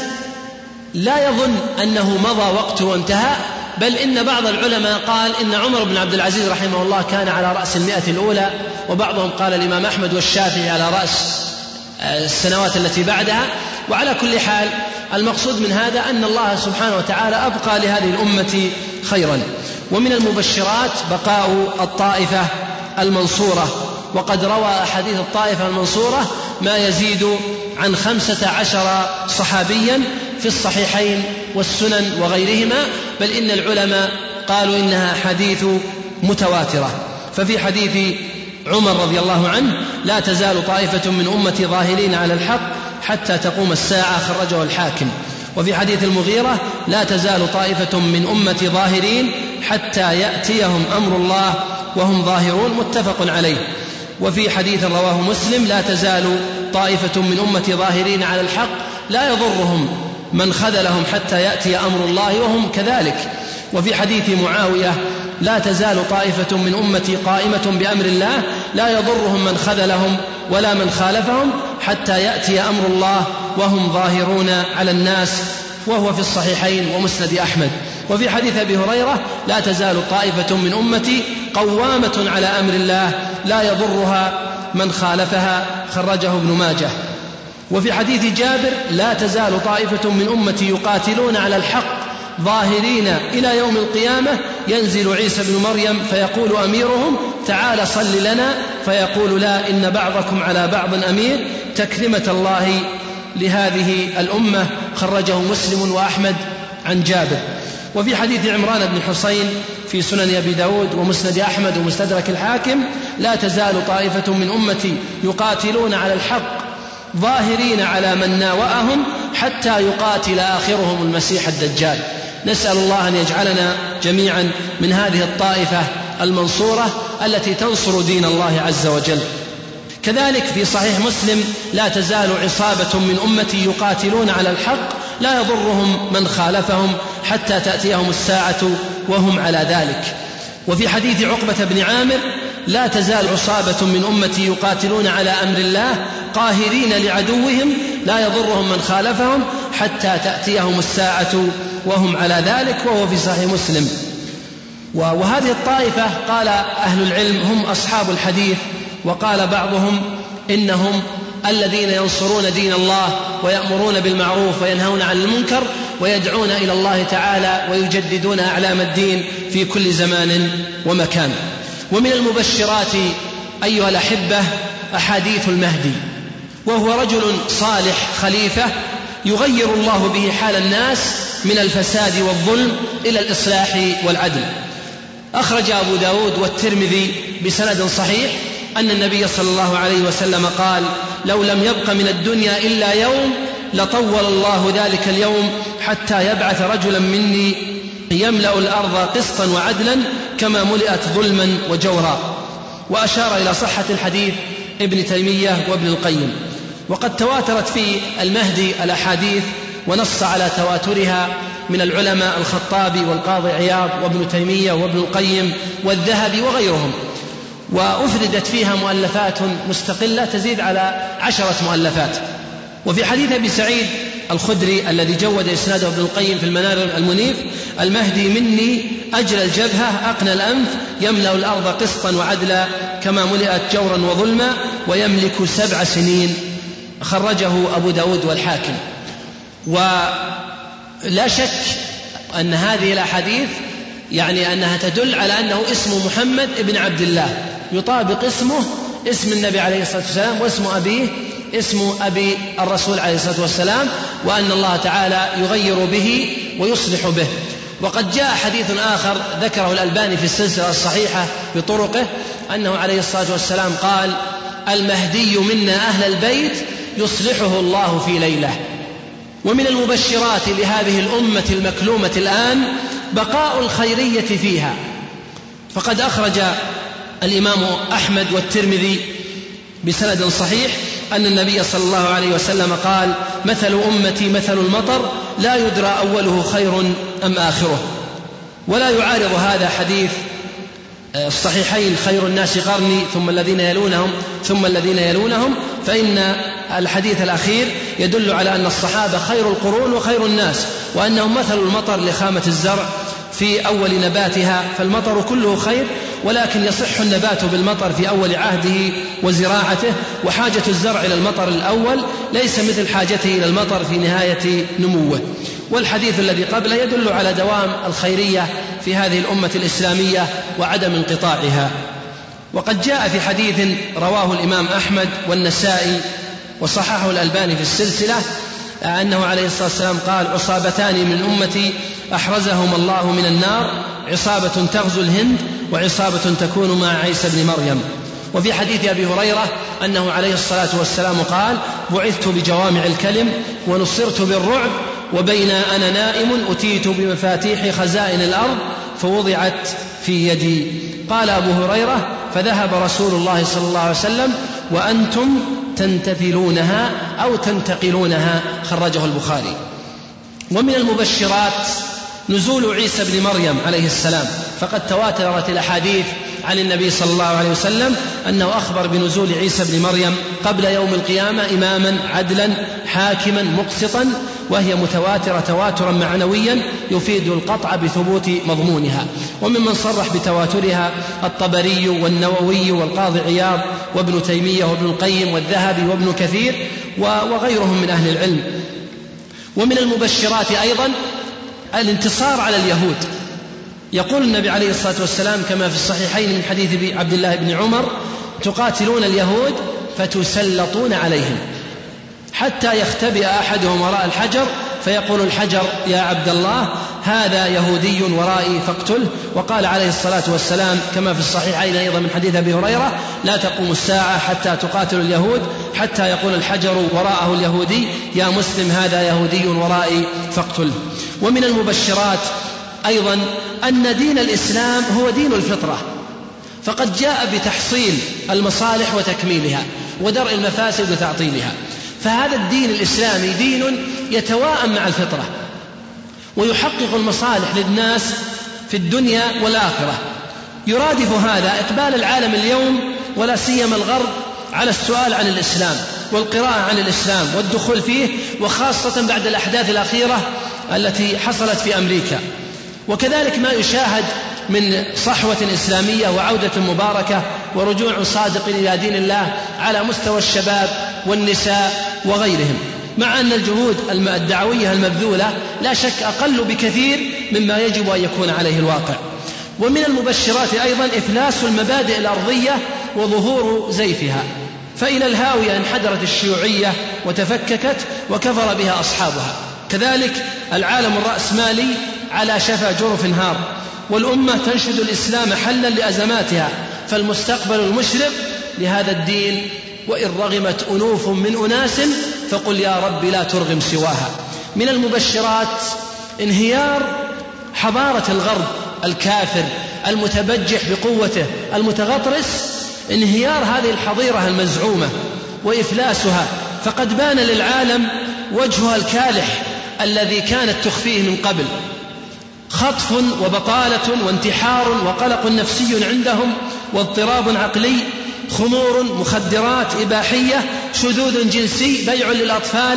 لا يظن أنه مضى وقته وانتهى، بل إن بعض العلماء قال إن عمر بن عبد العزيز رحمه الله كان على رأس المئة الأولى، وبعضهم قال الإمام أحمد والشافعي على رأس السنوات التي بعدها. وعلى كل حال المقصود من هذا أن الله سبحانه وتعالى أبقى لهذه الأمة خيرا. ومن المبشرات بقاء الطائفة المنصورة، وقد روى أحاديث الطائفة المنصورة ما يزيد عن خمسة عشر صحابيا في الصحيحين والسنن وغيرهما، بل إن العلماء قالوا إنها حديث متواترة. ففي حديث عمر رضي الله عنه: لا تزال طائفة من أمتي ظاهرين على الحق حتى تقوم الساعة، خرجه الحاكم. وفي حديث المغيرة: لا تزال طائفة من أمتي ظاهرين حتى يأتيهم أمر الله وهم ظاهرون، متفق عليه. وفي حديث رواه مسلم: لا تزال طائفة من أمتي ظاهرين على الحق لا يضرهم من خذلهم حتى يأتي أمر الله وهم كذلك. وفي حديث معاوية: لا تزال طائفة من أمتي قائمة بأمر الله لا يضرهم من خذلهم ولا من خالفهم حتى يأتي أمر الله وهم ظاهرون على الناس، وهو في الصحيحين ومسند أحمد. وفي حديث أبي هريرة: لا تزال طائفة من أمتي قوامة على أمر الله لا يضرها من خالفها، خرجه ابن ماجه. وفي حديث جابر: لا تزال طائفة من أمتي يقاتلون على الحق ظاهرين إلى يوم القيامة، ينزل عيسى بن مريم فيقول أميرهم: تعال صل لنا، فيقول: لا، إن بعضكم على بعض أمير، تكرمة الله لهذه الأمة، خرجه مسلم وأحمد عن جابر. وفي حديث عمران بن حسين في سنن أبي داود ومسند أحمد ومستدرك الحاكم: لا تزال طائفة من أمتي يقاتلون على الحق ظاهرين على من ناوأهم حتى يقاتل آخرهم المسيح الدجال. نسأل الله أن يجعلنا جميعا من هذه الطائفة المنصورة التي تنصر دين الله عز وجل. كذلك في صحيح مسلم: لا تزال عصابة من أمتي يقاتلون على الحق لا يضرهم من خالفهم حتى تأتيهم الساعة وهم على ذلك. وفي حديث عقبة بن عامر: لا تزال عصابة من أمتي يقاتلون على أمر الله قاهرين لعدوهم لا يضرهم من خالفهم حتى تأتيهم الساعة وهم على ذلك، وهو في صحيح مسلم. وهذه الطائفة قال أهل العلم هم أصحاب الحديث وقال بعضهم إنهم الذين ينصرون دين الله ويأمرون بالمعروف وينهون عن المنكر ويدعون إلى الله تعالى ويجددون أعلام الدين في كل زمان ومكان. ومن المبشرات أيها الأحبة أحاديث المهدي، وهو رجل صالح خليفة يغير الله به حال الناس من الفساد والظلم إلى الإصلاح والعدل. أخرج أبو داود والترمذي بسند صحيح أن النبي صلى الله عليه وسلم قال: لو لم يبق من الدنيا إلا يوم لطول الله ذلك اليوم حتى يبعث رجلا مني يملأ الأرض قسطا وعدلا كما ملئت ظلما وجورا. وأشار إلى صحة الحديث ابن تيمية وابن القيم. وقد تواترت في المهدي الأحاديث ونص على تواترها من العلماء الخطابي والقاضي عياض وابن تيمية وابن القيم والذهبي وغيرهم، وأفردت فيها مؤلفات مستقلة تزيد على عشرة مؤلفات. وفي حديث أبي سعيد الخدري الذي جود إسناده ابن القيم في المنار المنيف: المهدي مني أجل الجبهة أقنى الأنف يملأ الأرض قسطا وعدلا كما ملئت جورا وظلما ويملك سبع سنين. خرجه أبو داود والحاكم. ولا شك أن هذه الأحاديث يعني أنها تدل على أنه اسم محمد ابن عبد الله يطابق اسمه اسم النبي عليه الصلاة والسلام، واسم أبيه اسم أبي الرسول عليه الصلاة والسلام، وأن الله تعالى يغير به ويصلح به. وقد جاء حديث آخر ذكره الألباني في السلسلة الصحيحة بطرقه أنه عليه الصلاة والسلام قال: المهدي منا أهل البيت يصلحه الله في ليلة. ومن المبشرات لهذه الأمة المكلومة الآن بقاء الخيرية فيها، فقد أخرج الإمام أحمد والترمذي بسند صحيح أن النبي صلى الله عليه وسلم قال: مثل أمتي مثل المطر لا يدرى أوله خير أم آخره. ولا يعارض هذا حديث الصحيحين: خير الناس قرني ثم الذين يلونهم ثم الذين يلونهم، فإن الحديث الأخير يدل على أن الصحابة خير القرون وخير الناس، وأنهم مثل المطر لخامة الزرع في أول نباتها، فالمطر كله خير، ولكن يصح النبات بالمطر في أول عهده وزراعته، وحاجة الزرع إلى المطر الأول ليس مثل حاجته إلى المطر في نهاية نموه. والحديث الذي قبله يدل على دوام الخيرية في هذه الأمة الإسلامية وعدم انقطاعها. وقد جاء في حديث رواه الإمام أحمد والنسائي وصححه الألباني في السلسلة أنه عليه الصلاة والسلام قال: عصابتان من أمتي أحرزهم الله من النار، عصابة تغزو الهند وعصابة تكون مع عيسى بن مريم. وفي حديث أبي هريرة أنه عليه الصلاة والسلام قال: بعثت بجوامع الكلم ونصرت بالرعب، وبين أنا نائم أتيت بمفاتيح خزائن الأرض فوضعت في يدي. قال أبو هريرة: فذهب رسول الله صلى الله عليه وسلم وأنتم تنتثلونها أو تنتقلونها. خرجه البخاري. ومن المبشرات نزول عيسى بن مريم عليه السلام، فقد تواترت الأحاديث عن النبي صلى الله عليه وسلم أنه أخبر بنزول عيسى بن مريم قبل يوم القيامة إماما عدلا حاكما مقسطا، وهي متواترة تواترا معنويا يفيد القطع بثبوت مضمونها. وممن صرح بتواترها الطبري والنووي والقاضي عياض وابن تيمية وابن القيم والذهبي وابن كثير وغيرهم من أهل العلم. ومن المبشرات أيضا الانتصار على اليهود. يقول النبي عليه الصلاة والسلام كما في الصحيحين من حديث عبد الله بن عمر: تقاتلون اليهود فتسلطون عليهم حتى يختبئ أحدهم وراء الحجر فيقول الحجر: يا عبد الله هذا يهودي ورائي فاقتله. وقال عليه الصلاة والسلام كما في الصحيحين أيضا من حديث أبي هريرة: لا تقوم الساعة حتى تقاتل اليهود حتى يقول الحجر وراءه اليهودي: يا مسلم هذا يهودي ورائي فاقتله. ومن المبشرات أيضا أن دين الإسلام هو دين الفطرة، فقد جاء بتحصيل المصالح وتكميلها ودرء المفاسد وتعطيلها. فهذا الدين الإسلامي دين يتواءم مع الفطرة ويحقق المصالح للناس في الدنيا والآخرة. يرادف هذا إقبال العالم اليوم ولا سيما الغرب على السؤال عن الإسلام والقراءة عن الإسلام والدخول فيه، وخاصة بعد الأحداث الأخيرة التي حصلت في أمريكا. وكذلك ما يشاهد من صحوة إسلامية وعودة مباركة ورجوع صادق إلى دين الله على مستوى الشباب والنساء وغيرهم، مع أن الجهود الدعوية المبذولة لا شك أقل بكثير مما يجب أن يكون عليه الواقع. ومن المبشرات أيضا إفلاس المبادئ الأرضية وظهور زيفها، فإلى الهاوية انحدرت الشيوعية وتفككت وكفر بها أصحابها. كذلك العالم الرأسمالي على شفا جرف هار، والأمة تنشد الإسلام حلا لأزماتها، فالمستقبل المشرق لهذا الدين، وإن رغمت أنوف من أناس فقل يا رب لا ترغم سواها. من المبشرات انهيار حضارة الغرب الكافر المتبجح بقوته المتغطرس، انهيار هذه الحضيرة المزعومة وإفلاسها، فقد بان للعالم وجهها الكالح الذي كانت تخفيه من قبل، خطف وبطالة وانتحار وقلق نفسي عندهم واضطراب عقلي، خمور، مخدرات إباحية، شذوذ جنسي، بيع للأطفال.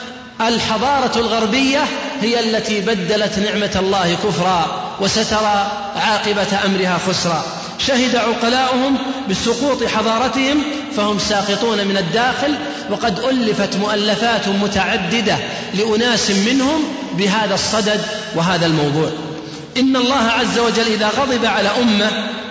الحضارة الغربية هي التي بدلت نعمة الله كفرا وسترى عاقبة أمرها خسرا. شهد عقلاؤهم بسقوط حضارتهم فهم ساقطون من الداخل، وقد ألفت مؤلفات متعددة لأناس منهم بهذا الصدد وهذا الموضوع. إن الله عز وجل إذا غضب على أمة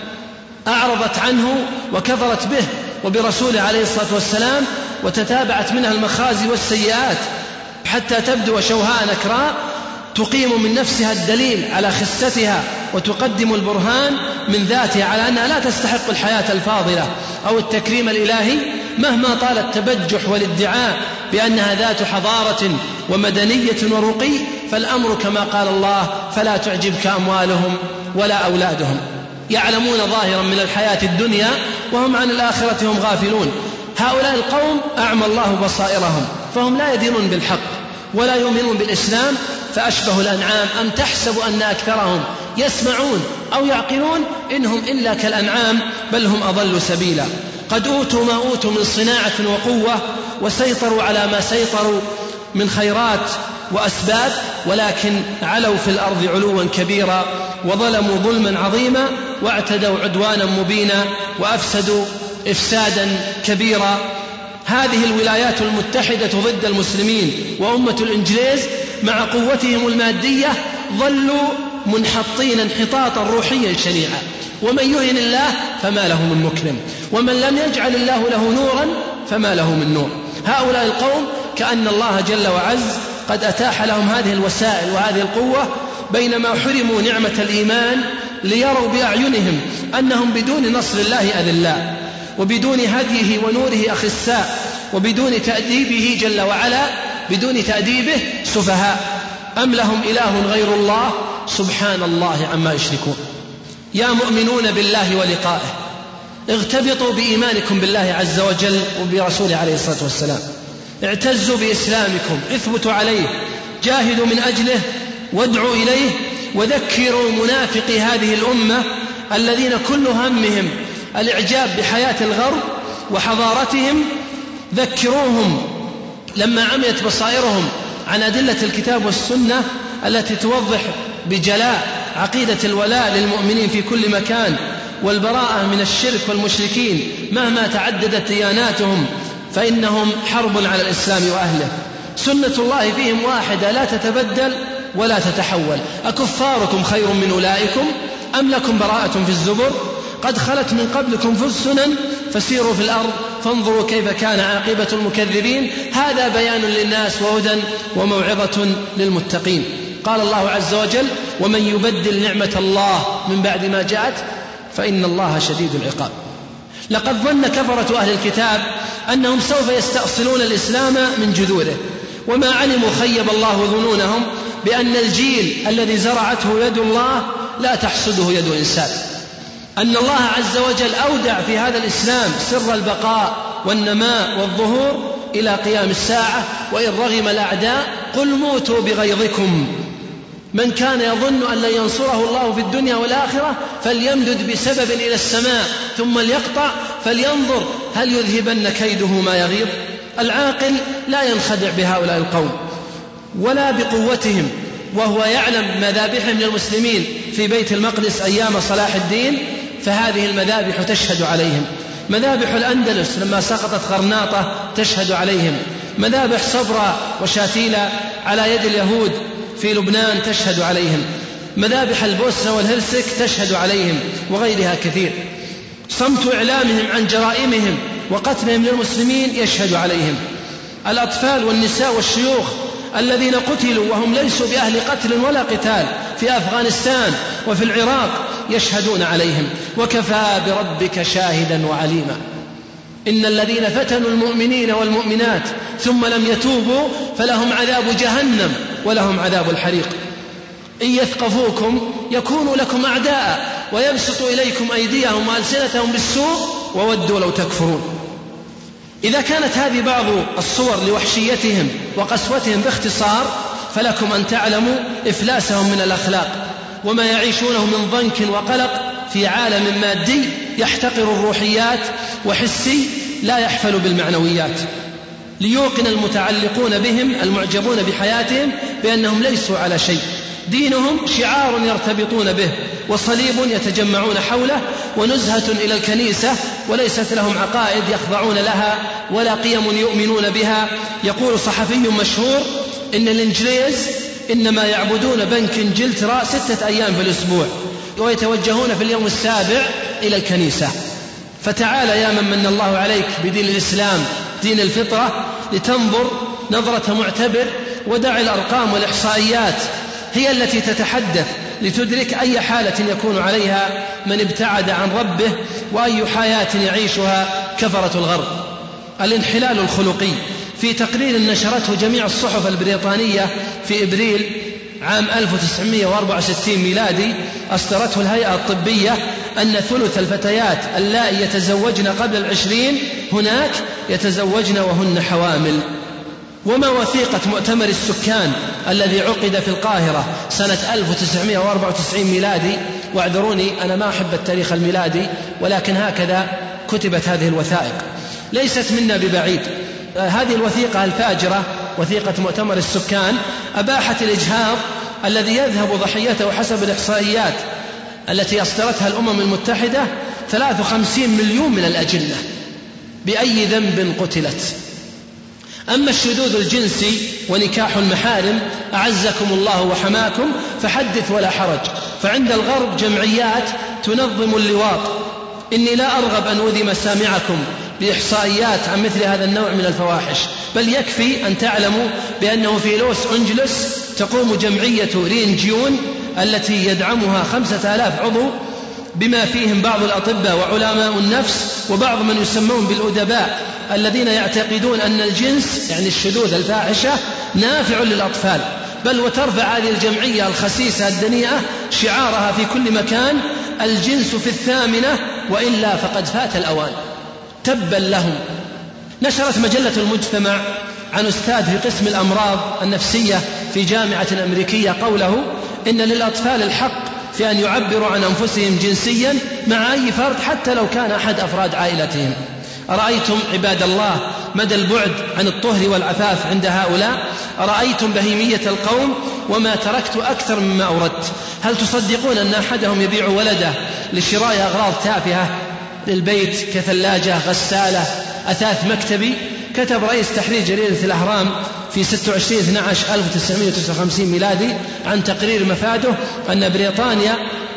أعرضت عنه وكفرت به وبرسوله عليه الصلاة والسلام وتتابعت منها المخازي والسيئات حتى تبدو شوهاء نكراء، تقيم من نفسها الدليل على خستها وتقدم البرهان من ذاتها على أنها لا تستحق الحياة الفاضلة أو التكريم الإلهي، مهما طال التبجح والادعاء بأنها ذات حضارة ومدنية ورقي، فالأمر كما قال الله: فلا تعجبك أموالهم ولا أولادهم. يعلمون ظاهرا من الحياة الدنيا وهم عن الآخرة هم غافلون. هؤلاء القوم أعمى الله بصائرهم، فهم لا يدينون بالحق ولا يؤمنون بالإسلام، فأشبه الأنعام. أم تحسب أن أكثرهم يسمعون أو يعقلون؟ إنهم إلا كالأنعام بل هم أضل سبيلا. قد أوتوا ما أوتوا من صناعة وقوة وسيطروا على ما سيطروا من خيرات وأسباب، ولكن علوا في الأرض علوا كبيرا وظلموا ظلما عظيما واعتدوا عدوانا مبينا وأفسدوا إفسادا كبيرا. هذه الولايات المتحدة ضد المسلمين وأمة الإنجليز مع قوتهم المادية ظلوا منحطين انحطاطا روحيا شنيعا، ومن يهن الله فما له من مكرم، ومن لم يجعل الله له نورا فما له من نور. هؤلاء القوم كأن الله جل وعز قد أتاح لهم هذه الوسائل وهذه القوة، بينما حرموا نعمة الإيمان ليروا بأعينهم أنهم بدون نصر الله أذلاء، وبدون هديه ونوره أخساء، وبدون تأديبه جل وعلا بدون تأديبه سفهاء. أم لهم إله غير الله؟ سبحان الله عما يشركون. يا مؤمنون بالله ولقائه، اغتبطوا بإيمانكم بالله عز وجل وبرسوله عليه الصلاة والسلام، اعتزوا بإسلامكم، اثبتوا عليه، جاهدوا من أجله وادعوا إليه، وذكروا منافقي هذه الأمة الذين كل همهم الإعجاب بحياة الغرب وحضارتهم. ذكروهم لما عميت بصائرهم عن أدلة الكتاب والسنة التي توضح بجلاء عقيدة الولاء للمؤمنين في كل مكان والبراءة من الشرك والمشركين مهما تعددت دياناتهم، فإنهم حرب على الإسلام وأهله. سنة الله فيهم واحدة لا تتبدل ولا تتحول. أكفاركم خير من أولئكم أم لكم براءة في الزبر؟ قد خلت من قبلكم في السنن فسيروا في الأرض فانظروا كيف كان عاقبة المكذبين. هذا بيان للناس وهدى وموعظة للمتقين. قال الله عز وجل: ومن يبدل نعمة الله من بعد ما جاءت فإن الله شديد العقاب. لقد ظن كفرة أهل الكتاب أنهم سوف يستأصلون الإسلام من جذوره، وما علموا خيب الله ظنونهم بأن الجيل الذي زرعته يد الله لا تحسده يد إنسان، أن الله عز وجل أودع في هذا الإسلام سر البقاء والنماء والظهور إلى قيام الساعة. وإن رغم الأعداء قل موتوا بغيظكم. من كان يظن أن لن ينصره الله في الدنيا والآخرة فليمدد بسبب إلى السماء ثم ليقطع فلينظر هل يذهبن كيده ما يغيظ. العاقل لا ينخدع بهؤلاء القوم ولا بقوتهم، وهو يعلم مذابحهم للمسلمين في بيت المقدس أيام صلاح الدين فهذه المذابح تشهد عليهم. مذابح الأندلس لما سقطت غرناطة تشهد عليهم. مذابح صبرا وشاتيلا على يد اليهود في لبنان تشهد عليهم. مذابح البوسنة والهرسك تشهد عليهم، وغيرها كثير. صمت إعلامهم عن جرائمهم وقتلهم للمسلمين يشهد عليهم. الأطفال والنساء والشيوخ الذين قتلوا وهم ليسوا بأهل قتل ولا قتال في أفغانستان وفي العراق يشهدون عليهم. وكفى بربك شاهدا وعليما. إن الذين فتنوا المؤمنين والمؤمنات ثم لم يتوبوا فلهم عذاب جهنم ولهم عذاب الحريق. إن يثقفوكم يكونوا لكم أعداء ويبسطوا إليكم أيديهم وألسنتهم بالسوء وودوا لو تكفرون. إذا كانت هذه بعض الصور لوحشيتهم وقسوتهم باختصار، فلكم أن تعلموا إفلاسهم من الأخلاق وما يعيشونه من ضنك وقلق في عالم مادي يحتقر الروحيات وحسي لا يحفل بالمعنويات. ليوقن المتعلقون بهم المعجبون بحياتهم بأنهم ليسوا على شيء. دينهم شعار يرتبطون به وصليب يتجمعون حوله ونزهة إلى الكنيسة، وليست لهم عقائد يخضعون لها ولا قيم يؤمنون بها. يقول صحفي مشهور إن الإنجليز إنما يعبدون بنك إنجلترا ستة أيام في الأسبوع ويتوجهون في اليوم السابع إلى الكنيسة. فتعال يا من من الله عليك بدين الإسلام دين الفطرة لتنظر نظرة معتبر، ودع الأرقام والإحصائيات هي التي تتحدث لتدرك أي حالة يكون عليها من ابتعد عن ربه وأي حياة يعيشها كفرة الغرب. الانحلال الخلقي في تقرير نشرته جميع الصحف البريطانية في إبريل عام ألف وتسعمائة وأربعة وستين ميلادي أصدرته الهيئة الطبية أن ثلث الفتيات اللائي يتزوجن قبل العشرين هناك يتزوجن وهن حوامل. وما وثيقة مؤتمر السكان الذي عقد في القاهرة سنة ألف وتسعمائة وأربعة وتسعين ميلادي، واعذروني أنا ما أحب التاريخ الميلادي ولكن هكذا كتبت هذه الوثائق، ليست منا ببعيد. هذه الوثيقة الفاجرة وثيقة مؤتمر السكان أباحت الإجهاض الذي يذهب ضحيته حسب الإحصائيات التي أصدرتها الأمم المتحدة ثلاثة وخمسين مليون من الأجنة. بأي ذنب قتلت؟ أما الشذوذ الجنسي ونكاح المحارم أعزكم الله وحماكم فحدث ولا حرج، فعند الغرب جمعيات تنظم اللواط. إني لا أرغب أن أذي مسامعكم بإحصائيات عن مثل هذا النوع من الفواحش، بل يكفي أن تعلموا بأنه في لوس أنجلوس تقوم جمعية رينجيون التي يدعمها خمسة آلاف عضو بما فيهم بعض الأطباء وعلماء النفس وبعض من يسمون بالأدباء الذين يعتقدون أن الجنس يعني الشذوذ الفاحشة نافع للأطفال، بل وترفع هذه الجمعية الخسيسة الدنيئة شعارها في كل مكان: الجنس في الثامنة وإلا فقد فات الأوان. تبا لهم. نشرت مجلة المجتمع عن أستاذ في قسم الأمراض النفسية في جامعة أمريكية قوله إن للأطفال الحق في أن يعبروا عن أنفسهم جنسيا مع أي فرد حتى لو كان أحد أفراد عائلتهم. أرأيتم عباد الله مدى البعد عن الطهر والعفاف عند هؤلاء؟ أرأيتم بهيمية القوم؟ وما تركت أكثر مما أوردت. هل تصدقون أن أحدهم يبيع ولده لشراء أغراض تافهة للبيت كثلاجة، غسالة، أثاث مكتبي؟ كتب رئيس تحرير جريدة الأهرام في ستة وعشرين اثنا عشر ألف وتسعمائة وتسعة وخمسين ميلادي عن تقرير مفاده أن بريطانيا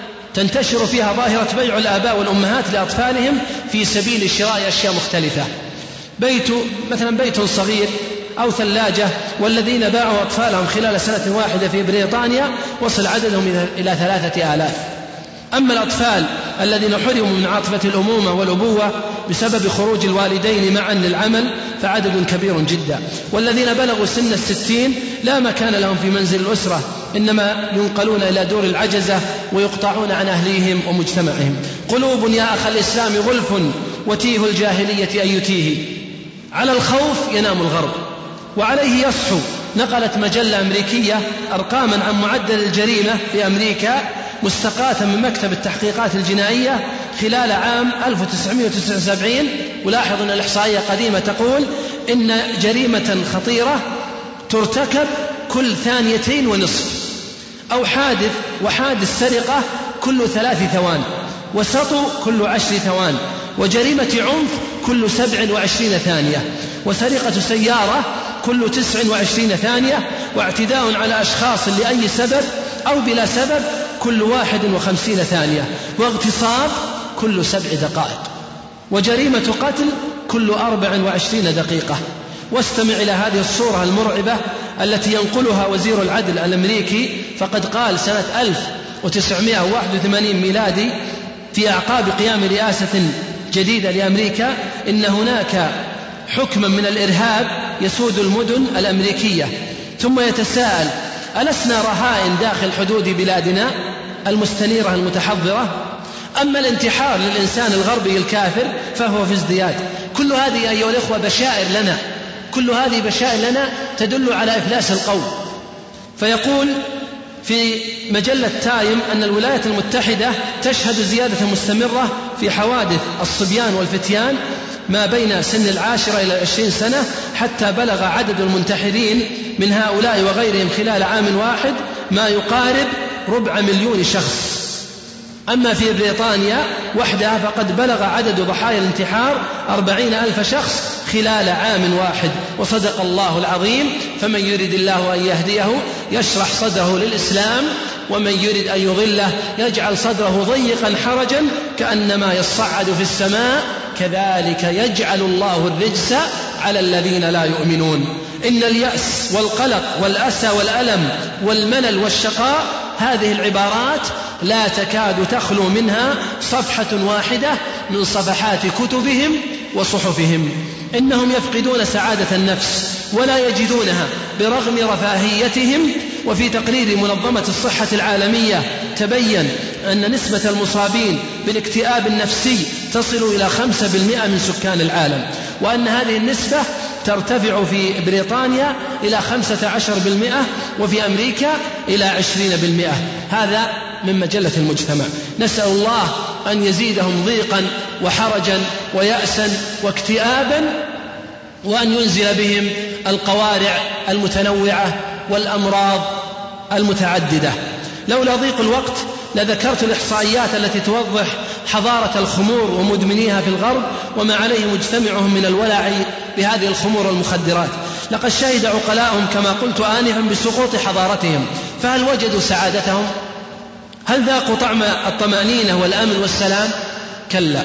تنتشر فيها ظاهرة بيع الآباء والأمهات لأطفالهم في سبيل شراء أشياء مختلفة. بيت مثلا بيت صغير أو ثلاجة، والذين باعوا أطفالهم خلال سنة واحدة في بريطانيا وصل عددهم إلى ثلاثة آلاف. أما الأطفال الذين حرموا من عاطفة الأمومة والأبوة بسبب خروج الوالدين معا للعمل فعدد كبير جدا. والذين بلغوا سن الستين لا مكان لهم في منزل الأسرة، إنما ينقلون إلى دور العجزة ويقطعون عن أهليهم ومجتمعهم. قلوب يا أخ الإسلام غلف وتيه الجاهلية أن يتيه. على الخوف ينام الغرب وعليه يصحو. نقلت مجلة أمريكية أرقاما عن معدل الجريمة في أمريكا مستقاة من مكتب التحقيقات الجنائية خلال عام ألف وتسعمائة وتسعة وسبعين. ولاحظ أن الإحصائية قديمة تقول إن جريمة خطيرة ترتكب كل ثانيتين ونصف. أو حادث، وحادث سرقة كل ثلاث ثوان، وسطو كل عشر ثوان، وجريمة عنف كل سبع وعشرين ثانية، وسرقة سيارة كل تسع وعشرين ثانية، واعتداء على أشخاص لأي سبب أو بلا سبب كل واحد وخمسين ثانية، واغتصاب كل سبع دقائق، وجريمة قتل كل أربع وعشرين دقيقة. واستمع إلى هذه الصورة المرعبة التي ينقلها وزير العدل الأمريكي، فقد قال سنة ألف وتسعمائة وواحد وثمانين ميلادي في أعقاب قيام رئاسة جديدة لأمريكا إن هناك حكما من الإرهاب يسود المدن الأمريكية، ثم يتساءل: ألسنا رهائن داخل حدود بلادنا المستنيرة المتحضرة؟ أما الانتحار للإنسان الغربي الكافر فهو في ازدياد. كل هذه أيها الإخوة بشائر لنا، كل هذه بشائر لنا تدل على إفلاس القوم. فيقول في مجلة تايم أن الولايات المتحدة تشهد زيادة مستمرة في حوادث الصبيان والفتيان ما بين سن العاشرة إلى العشرين سنة، حتى بلغ عدد المنتحرين من هؤلاء وغيرهم خلال عام واحد ما يقارب ربع مليون شخص. أما في بريطانيا وحدها فقد بلغ عدد ضحايا الانتحار أربعين ألف شخص خلال عام واحد. وصدق الله العظيم: فمن يرد الله أن يهديه يشرح صدره للإسلام، ومن يرد أن يضله يجعل صدره ضيقا حرجا كأنما يصعد في السماء، كذلك يجعل الله الرجس على الذين لا يؤمنون. إن اليأس والقلق والأسى والألم والملل والشقاء هذه العبارات لا تكاد تخلو منها صفحة واحدة من صفحات كتبهم وصحفهم. إنهم يفقدون سعادة النفس ولا يجدونها برغم رفاهيتهم. وفي تقرير منظمة الصحة العالمية تبين أن نسبة المصابين بالاكتئاب النفسي تصل إلى خمسة بالمئة من سكان العالم، وأن هذه النسبة ترتفع في بريطانيا إلى خمسة عشر بالمئة، وفي أمريكا إلى عشرين بالمئة. هذا من مجلة المجتمع. نسأل الله أن يزيدهم ضيقا وحرجا ويأسا واكتئابا، وأن ينزل بهم القوارع المتنوعة والأمراض المتعددة. لولا ضيق الوقت لذكرت الإحصائيات التي توضح حضارة الخمور ومدمنيها في الغرب وما عليه مجتمعهم من الولع بهذه الخمور المخدرات. لقد شهد عقلاءهم كما قلت آنفا بسقوط حضارتهم، فهل وجدوا سعادتهم؟ هل ذاقوا طعم الطمأنينة والأمن والسلام؟ كلا،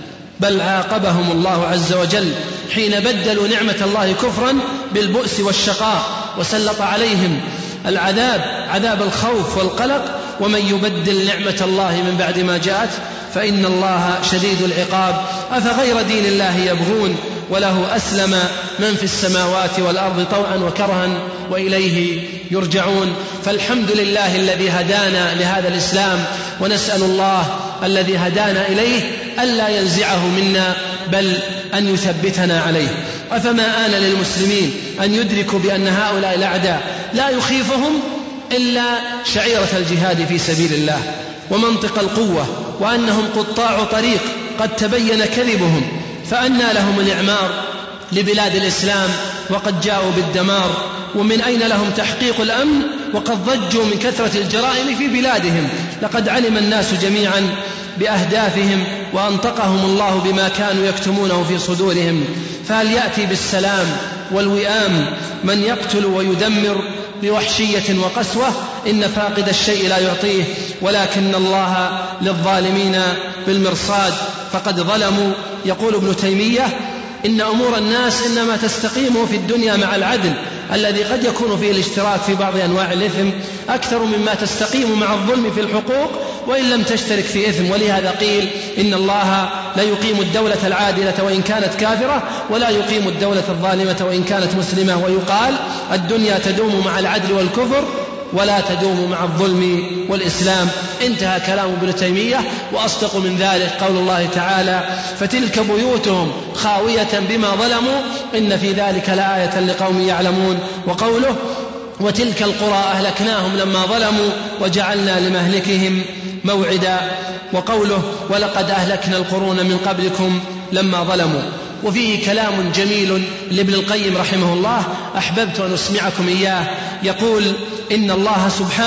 بل عاقبهم الله عز وجل حين بدلوا نعمة الله كفرا بالبؤس والشقاء، وسلط عليهم العذاب عذاب الخوف والقلق. ومن يبدل نعمة الله من بعد ما جاءت فإن الله شديد العقاب. أفغير دين الله يبغون وله أسلم من في السماوات والأرض طوعا وكرها وإليه يرجعون. فالحمد لله الذي هدانا لهذا الإسلام، ونسأل الله الذي هدانا إليه ألا ينزعه منا بل أن يثبتنا عليه. أفما آن للمسلمين أن يدركوا بأن هؤلاء الأعداء لا يخيفهم إلا شعيرة الجهاد في سبيل الله ومنطق القوة، وأنهم قطاع طريق قد تبين كذبهم، فأنى لهم الإعمار لبلاد الإسلام وقد جاءوا بالدمار؟ ومن أين لهم تحقيق الأمن وقد ضجوا من كثرة الجرائم في بلادهم؟ لقد علم الناس جميعا بأهدافهم وأنطقهم الله بما كانوا يكتمونه في صدورهم. فهل يأتي بالسلام والوئام من يقتل ويدمر بوحشية وقسوة؟ إن فاقد الشيء لا يعطيه، ولكن الله للظالمين بالمرصاد فقد ظلموا. يقول ابن تيمية: إن أمور الناس إنما تستقيم في الدنيا مع العدل الذي قد يكون فيه الاشتراك في بعض أنواع الإثم أكثر مما تستقيم مع الظلم في الحقوق وإن لم تشترك في إثم. ولهذا قيل إن الله لا يقيم الدولة العادلة وإن كانت كافرة، ولا يقيم الدولة الظالمة وإن كانت مسلمة. ويقال: الدنيا تدوم مع العدل والكفر ولا تدوم مع الظلم والإسلام. انتهى كلام ابن تيمية. وأصدق من ذلك قول الله تعالى: فتلك بيوتهم خاوية بما ظلموا إن في ذلك لآية لقوم يعلمون. وقوله: وتلك القرى أهلكناهم لما ظلموا وجعلنا لمهلكهم موعدا. وقوله: ولقد أهلكنا القرون من قبلكم لما ظلموا. وفيه كلام جميل لابن القيم رحمه الله أحببت أن أسمعكم إياه. يقول: إن الله سبحانه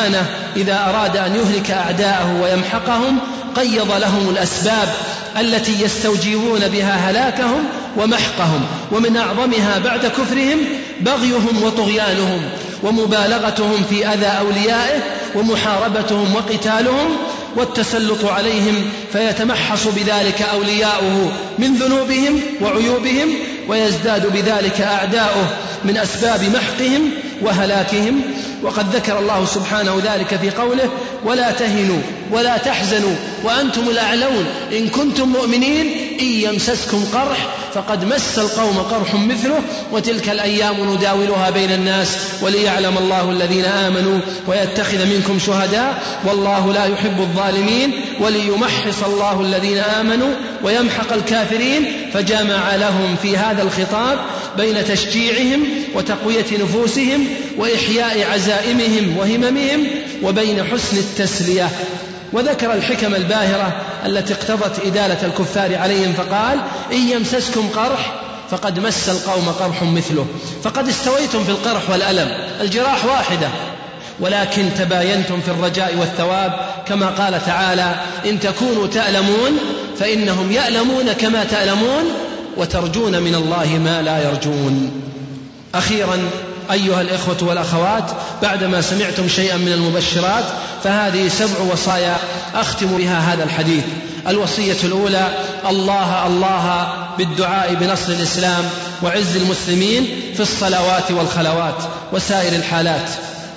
إذا أراد أن يهلك أعداءه ويمحقهم قيض لهم الأسباب التي يستوجبون بها هلاكهم ومحقهم، ومن أعظمها بعد كفرهم بغيهم وطغيانهم ومبالغتهم في أذى أوليائه ومحاربتهم وقتالهم والتسلط عليهم، فيتمحص بذلك أولياؤه من ذنوبهم وعيوبهم، ويزداد بذلك أعداؤه من أسباب محقهم وهلاكهم. وقد ذكر الله سبحانه ذلك في قوله: ولا تهنوا ولا تحزنوا وأنتم الأعلون إن كنتم مؤمنين إن يمسسكم قرح فقد مس القوم قرح مثله وتلك الأيام نداولها بين الناس وليعلم الله الذين آمنوا ويتخذ منكم شهداء والله لا يحب الظالمين وليمحص الله الذين آمنوا ويمحق الكافرين. فجمع لهم في هذا الخطاب بين تشجيعهم وتقوية نفوسهم وإحياء عزائمهم وهممهم وبين حسن التسلية. وذكر الحكم الباهرة التي اقتضت إدالة الكفار عليهم فقال: إن يمسسكم قرح فقد مس القوم قرح مثله. فقد استويتم في القرح والألم، الجراح واحدة، ولكن تباينتم في الرجاء والثواب، كما قال تعالى: إن تكونوا تألمون فإنهم يألمون كما تألمون وترجون من الله ما لا يرجون. أخيرا أيها الإخوة والأخوات، بعدما سمعتم شيئا من المبشرات فهذه سبع وصايا أختم بها هذا الحديث. الوصية الأولى: الله الله بالدعاء بنصر الإسلام وعز المسلمين في الصلوات والخلوات وسائر الحالات.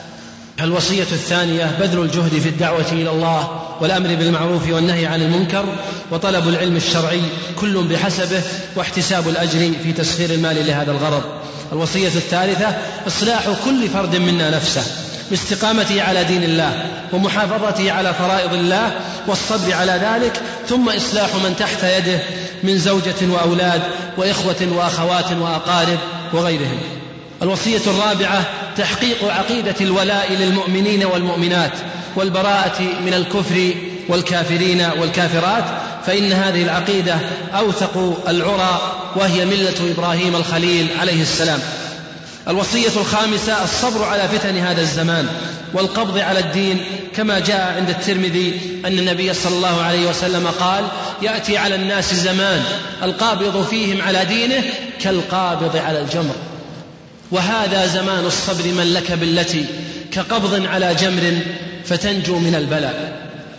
الوصية الثانية: بذل الجهد في الدعوة إلى الله والأمر بالمعروف والنهي عن المنكر وطلب العلم الشرعي كل بحسبه واحتساب الأجر في تسخير المال لهذا الغرض. الوصية الثالثة: إصلاح كل فرد منا نفسه باستقامته على دين الله ومحافظته على فرائض الله والصبر على ذلك، ثم إصلاح من تحت يده من زوجة وأولاد وإخوة وأخوات وأقارب وغيرهم. الوصية الرابعة: تحقيق عقيدة الولاء للمؤمنين والمؤمنات والبراءة من الكفر والكافرين والكافرات، فإن هذه العقيدة أوثق العرى وهي ملة إبراهيم الخليل عليه السلام. الوصية الخامسة: الصبر على فتن هذا الزمان والقبض على الدين، كما جاء عند الترمذي أن النبي صلى الله عليه وسلم قال: يأتي على الناس زمان القابض فيهم على دينه كالقابض على الجمر، وهذا زمان الصبر من لك بالتي كقبض على جمر فتنجو من البلاء.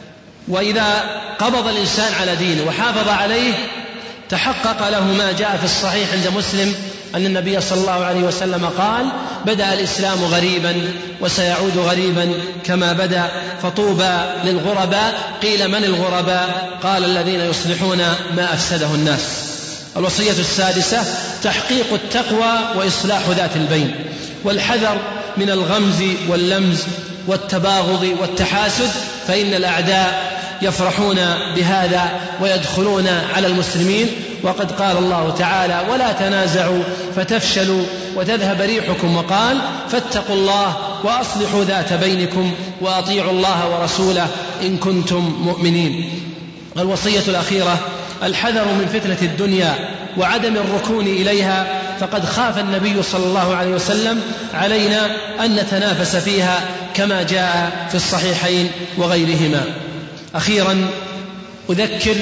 وإذا قبض الإنسان على دينه وحافظ عليه تحقق له ما جاء في الصحيح عند مسلم أن النبي صلى الله عليه وسلم قال: بدأ الإسلام غريبا وسيعود غريبا كما بدأ، فطوبى للغرباء. قيل: من الغرباء؟ قال: الذين يصلحون ما أفسده الناس. الوصية السادسة: تحقيق التقوى وإصلاح ذات البين والحذر من الغمز واللمز والتباغض والتحاسد، فإن الأعداء يفرحون بهذا ويدخلون على المسلمين. وقد قال الله تعالى: ولا تنازعوا فتفشلوا وتذهب ريحكم، وقال: فاتقوا الله وأصلحوا ذات بينكم وأطيعوا الله ورسوله إن كنتم مؤمنين. الوصية الأخيرة: الحذر من فتنة الدنيا وعدم الركون إليها، فقد خاف النبي صلى الله عليه وسلم علينا أن نتنافس فيها كما جاء في الصحيحين وغيرهما. أخيرا أذكر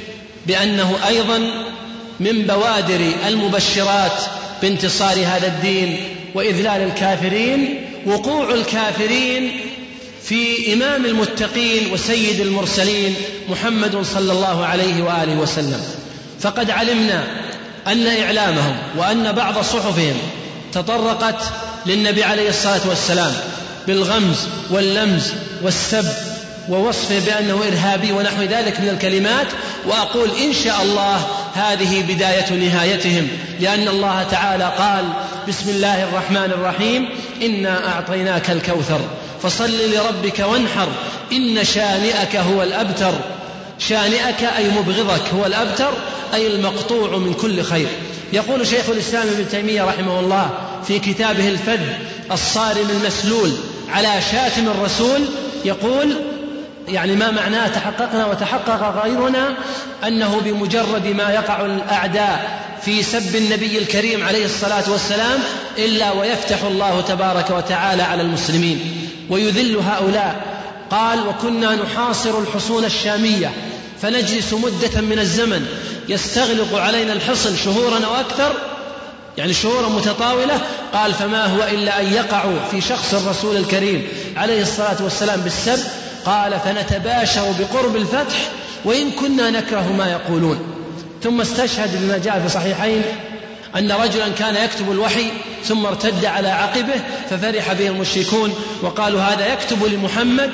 بأنه أيضا من بوادر المبشرات بانتصار هذا الدين وإذلال الكافرين وقوع الكافرين في إمام المتقين وسيد المرسلين محمد صلى الله عليه وآله وسلم. فقد علمنا أن إعلامهم وأن بعض صحفهم تطرقت للنبي عليه الصلاة والسلام بالغمز واللمز والسب ووصفه بأنه إرهابي ونحو ذلك من الكلمات، وأقول إن شاء الله هذه بداية نهايتهم، لأن الله تعالى قال: بسم الله الرحمن الرحيم: إنا أعطيناك الكوثر فصل لربك وانحر إن شانئك هو الأبتر. شانئك أي مبغضك، هو الأبتر أي المقطوع من كل خير. يقول شيخ الإسلام ابن تيمية رحمه الله في كتابه الفذ الصارم المسلول على شاتم الرسول، يقول يعني ما معناه تحققنا وتحقق غيرنا أنه بمجرد ما يقع الأعداء في سب النبي الكريم عليه الصلاة والسلام إلا ويفتح الله تبارك وتعالى على المسلمين ويذل هؤلاء قال وكنا نحاصر الحصون الشامية فنجلس مدة من الزمن يستغلق علينا الحصن شهورا أو أكثر، يعني شهورا متطاولة. قال فما هو إلا أن يقعوا في شخص الرسول الكريم عليه الصلاة والسلام بالسب. قال فنتباشر بقرب الفتح وإن كنا نكره ما يقولون. ثم استشهد بما جاء في صحيحين أن رجلا كان يكتب الوحي ثم ارتد على عقبه ففرح به المشركون وقالوا هذا يكتب لمحمد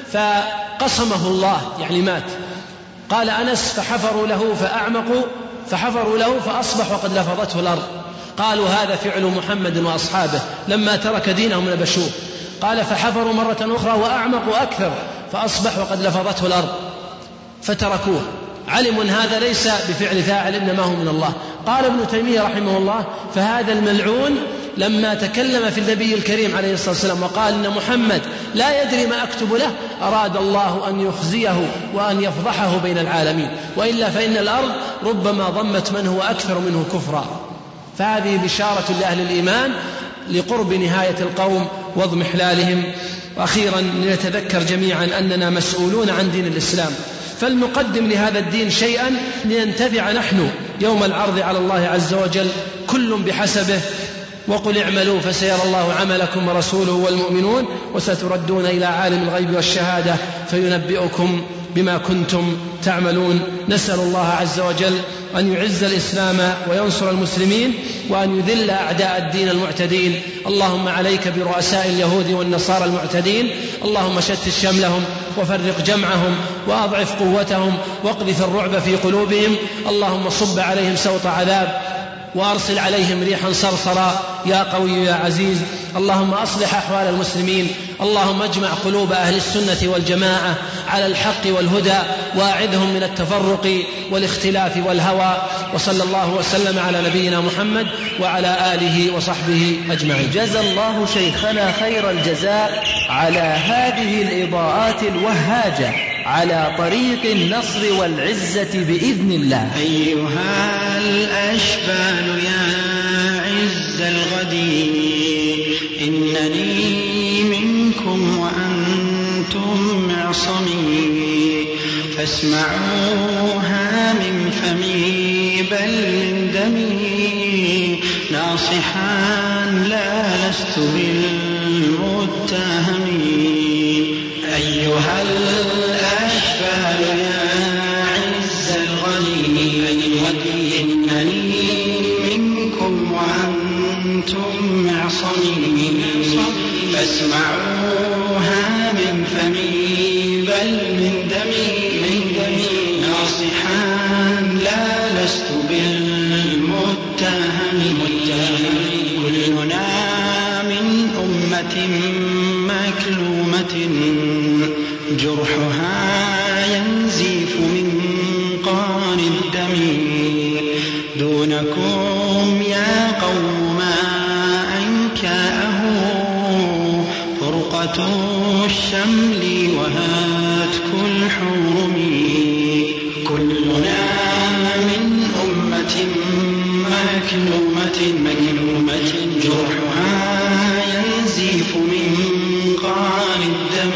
فقصمه الله، يعني مات. قال أنس فحفروا له فأعمقوا فحفروا له فأصبح وقد لفظته الأرض. قالوا هذا فعل محمد وأصحابه لما ترك دينهم نبشوه. قال فحفروا مرة أخرى وأعمقوا أكثر فأصبح وقد لفظته الأرض فتركوه. علموا أن هذا ليس بفعل فاعل إنما هو من الله. قال ابن تيمية رحمه الله فهذا الملعون لما تكلم في النبي الكريم عليه الصلاة والسلام وقال إن محمد لا يدري ما أكتب له أراد الله أن يخزيه وأن يفضحه بين العالمين، وإلا فإن الأرض ربما ضمت من هو أكثر منه كفرا. فهذه بشارة لأهل الإيمان لقرب نهاية القوم واضمحلالهم. وأخيرا لنتذكر جميعا أننا مسؤولون عن دين الإسلام، فلنقدم لهذا الدين شيئا لننتفع نحن يوم العرض على الله عز وجل كل بحسبه. وقل اعملوا فسيرى الله عملكم ورسوله والمؤمنون وستردون إلى عالم الغيب والشهادة فينبئكم بما كنتم تعملون. نسأل الله عز وجل أن يعز الإسلام وينصر المسلمين وأن يذل أعداء الدين المعتدين. اللهم عليك برؤساء اليهود والنصارى المعتدين، اللهم شتت شملهم وفرق جمعهم وأضعف قوتهم واقذف الرعب في قلوبهم. اللهم صب عليهم سوط عذاب وأرسل عليهم ريحا صرصرا يا قوي يا عزيز. اللهم أصلح أحوال المسلمين، اللهم اجمع قلوب أهل السنة والجماعة على الحق والهدى وأعذهم من التفرق والاختلاف والهوى. وصلى الله وسلم على نبينا محمد وعلى آله وصحبه أجمعين. جزى الله شيخنا خير الجزاء على هذه الإضاءات الوهاجة على طريق النصر والعزة بإذن الله. أيها الأشبال يا عز الغدير، إنني منكم وأنتم معصمي، فاسمعوها من فمي بل من دمي، ناصحا لا لست بالمتهم. أيها الأشبال يا عز الغدير، إنني منكم وأنتم معصمي، فاسمعوها من فمي بل من دمي، ناصحا لا لست بالمتهم. كلنا من أمة مكلومة جرحها ينزيف من قان الدم، دونكم يا قوم ما أنكأه فرقة الشمل وهاتك الحرم. كلنا من أمة مكلومة مكلومة جرحها ينزيف من قان الدم،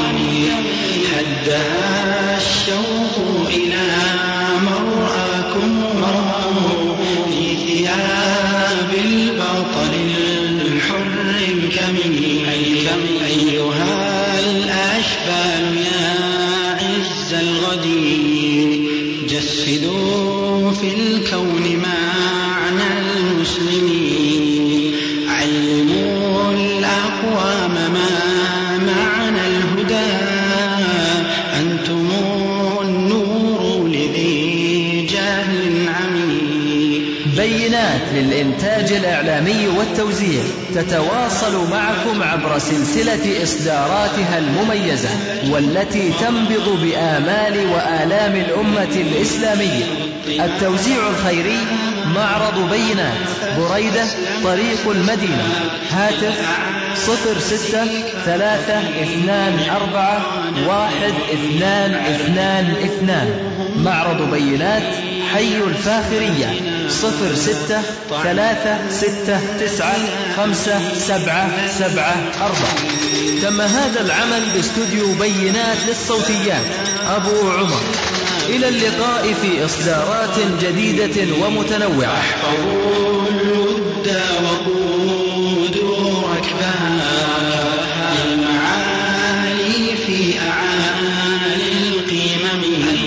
حدها الشوق إلى مرآكم في ثياب البطل الحر الكمين. أيها الأشبال يا عز الغدير، جسدوا في الكون معنى المسلمين، علموا الأقوام ما معنى الهدى، أنتم النور لذي جهل عمي. بينات للإنتاج الإعلامي والتوزيع تتواصل معكم عبر سلسلة إصداراتها المميزة والتي تنبض بآمال وآلام الأمة الإسلامية. التوزيع الخيري معرض بينات بريدة طريق المدينة، هاتف صفر ستة ثلاثة اثنان أربعة واحد اثنان اثنان اثنان. معرض بينات حي الفاخرية صفر ستة ثلاثة ستة تسعة خمسة سبعة سبعة أربعة. تم هذا العمل باستوديو بينات للصوتيات أبو عمر. إلى اللقاء في إصدارات جديدة ومتنوعة. احفظوا الود وقودوا ركبها للمعالي في أعالي القمم،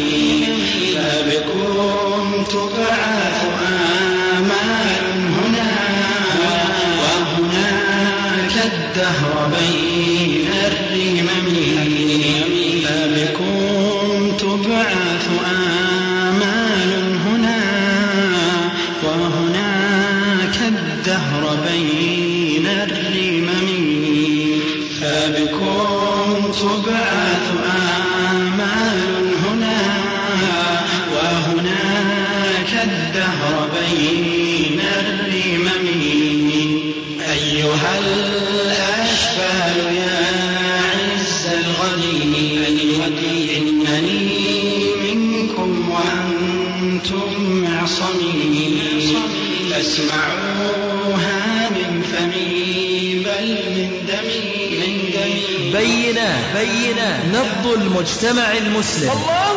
فبكم تبعث آمال هنا وهناك الدهر بين الرمم، فبكم تبعث آمال هنا وهناك الدهر بين الرمم، فبكم تبعث آمال هنا وهناك الدهر بين الرمم. أيها الأشبال يا عز الغني، إنني منكم وأنتم معصمي، فاسمعوها من فمي بل من دمي. بينا بينا نبض المجتمع المسلم.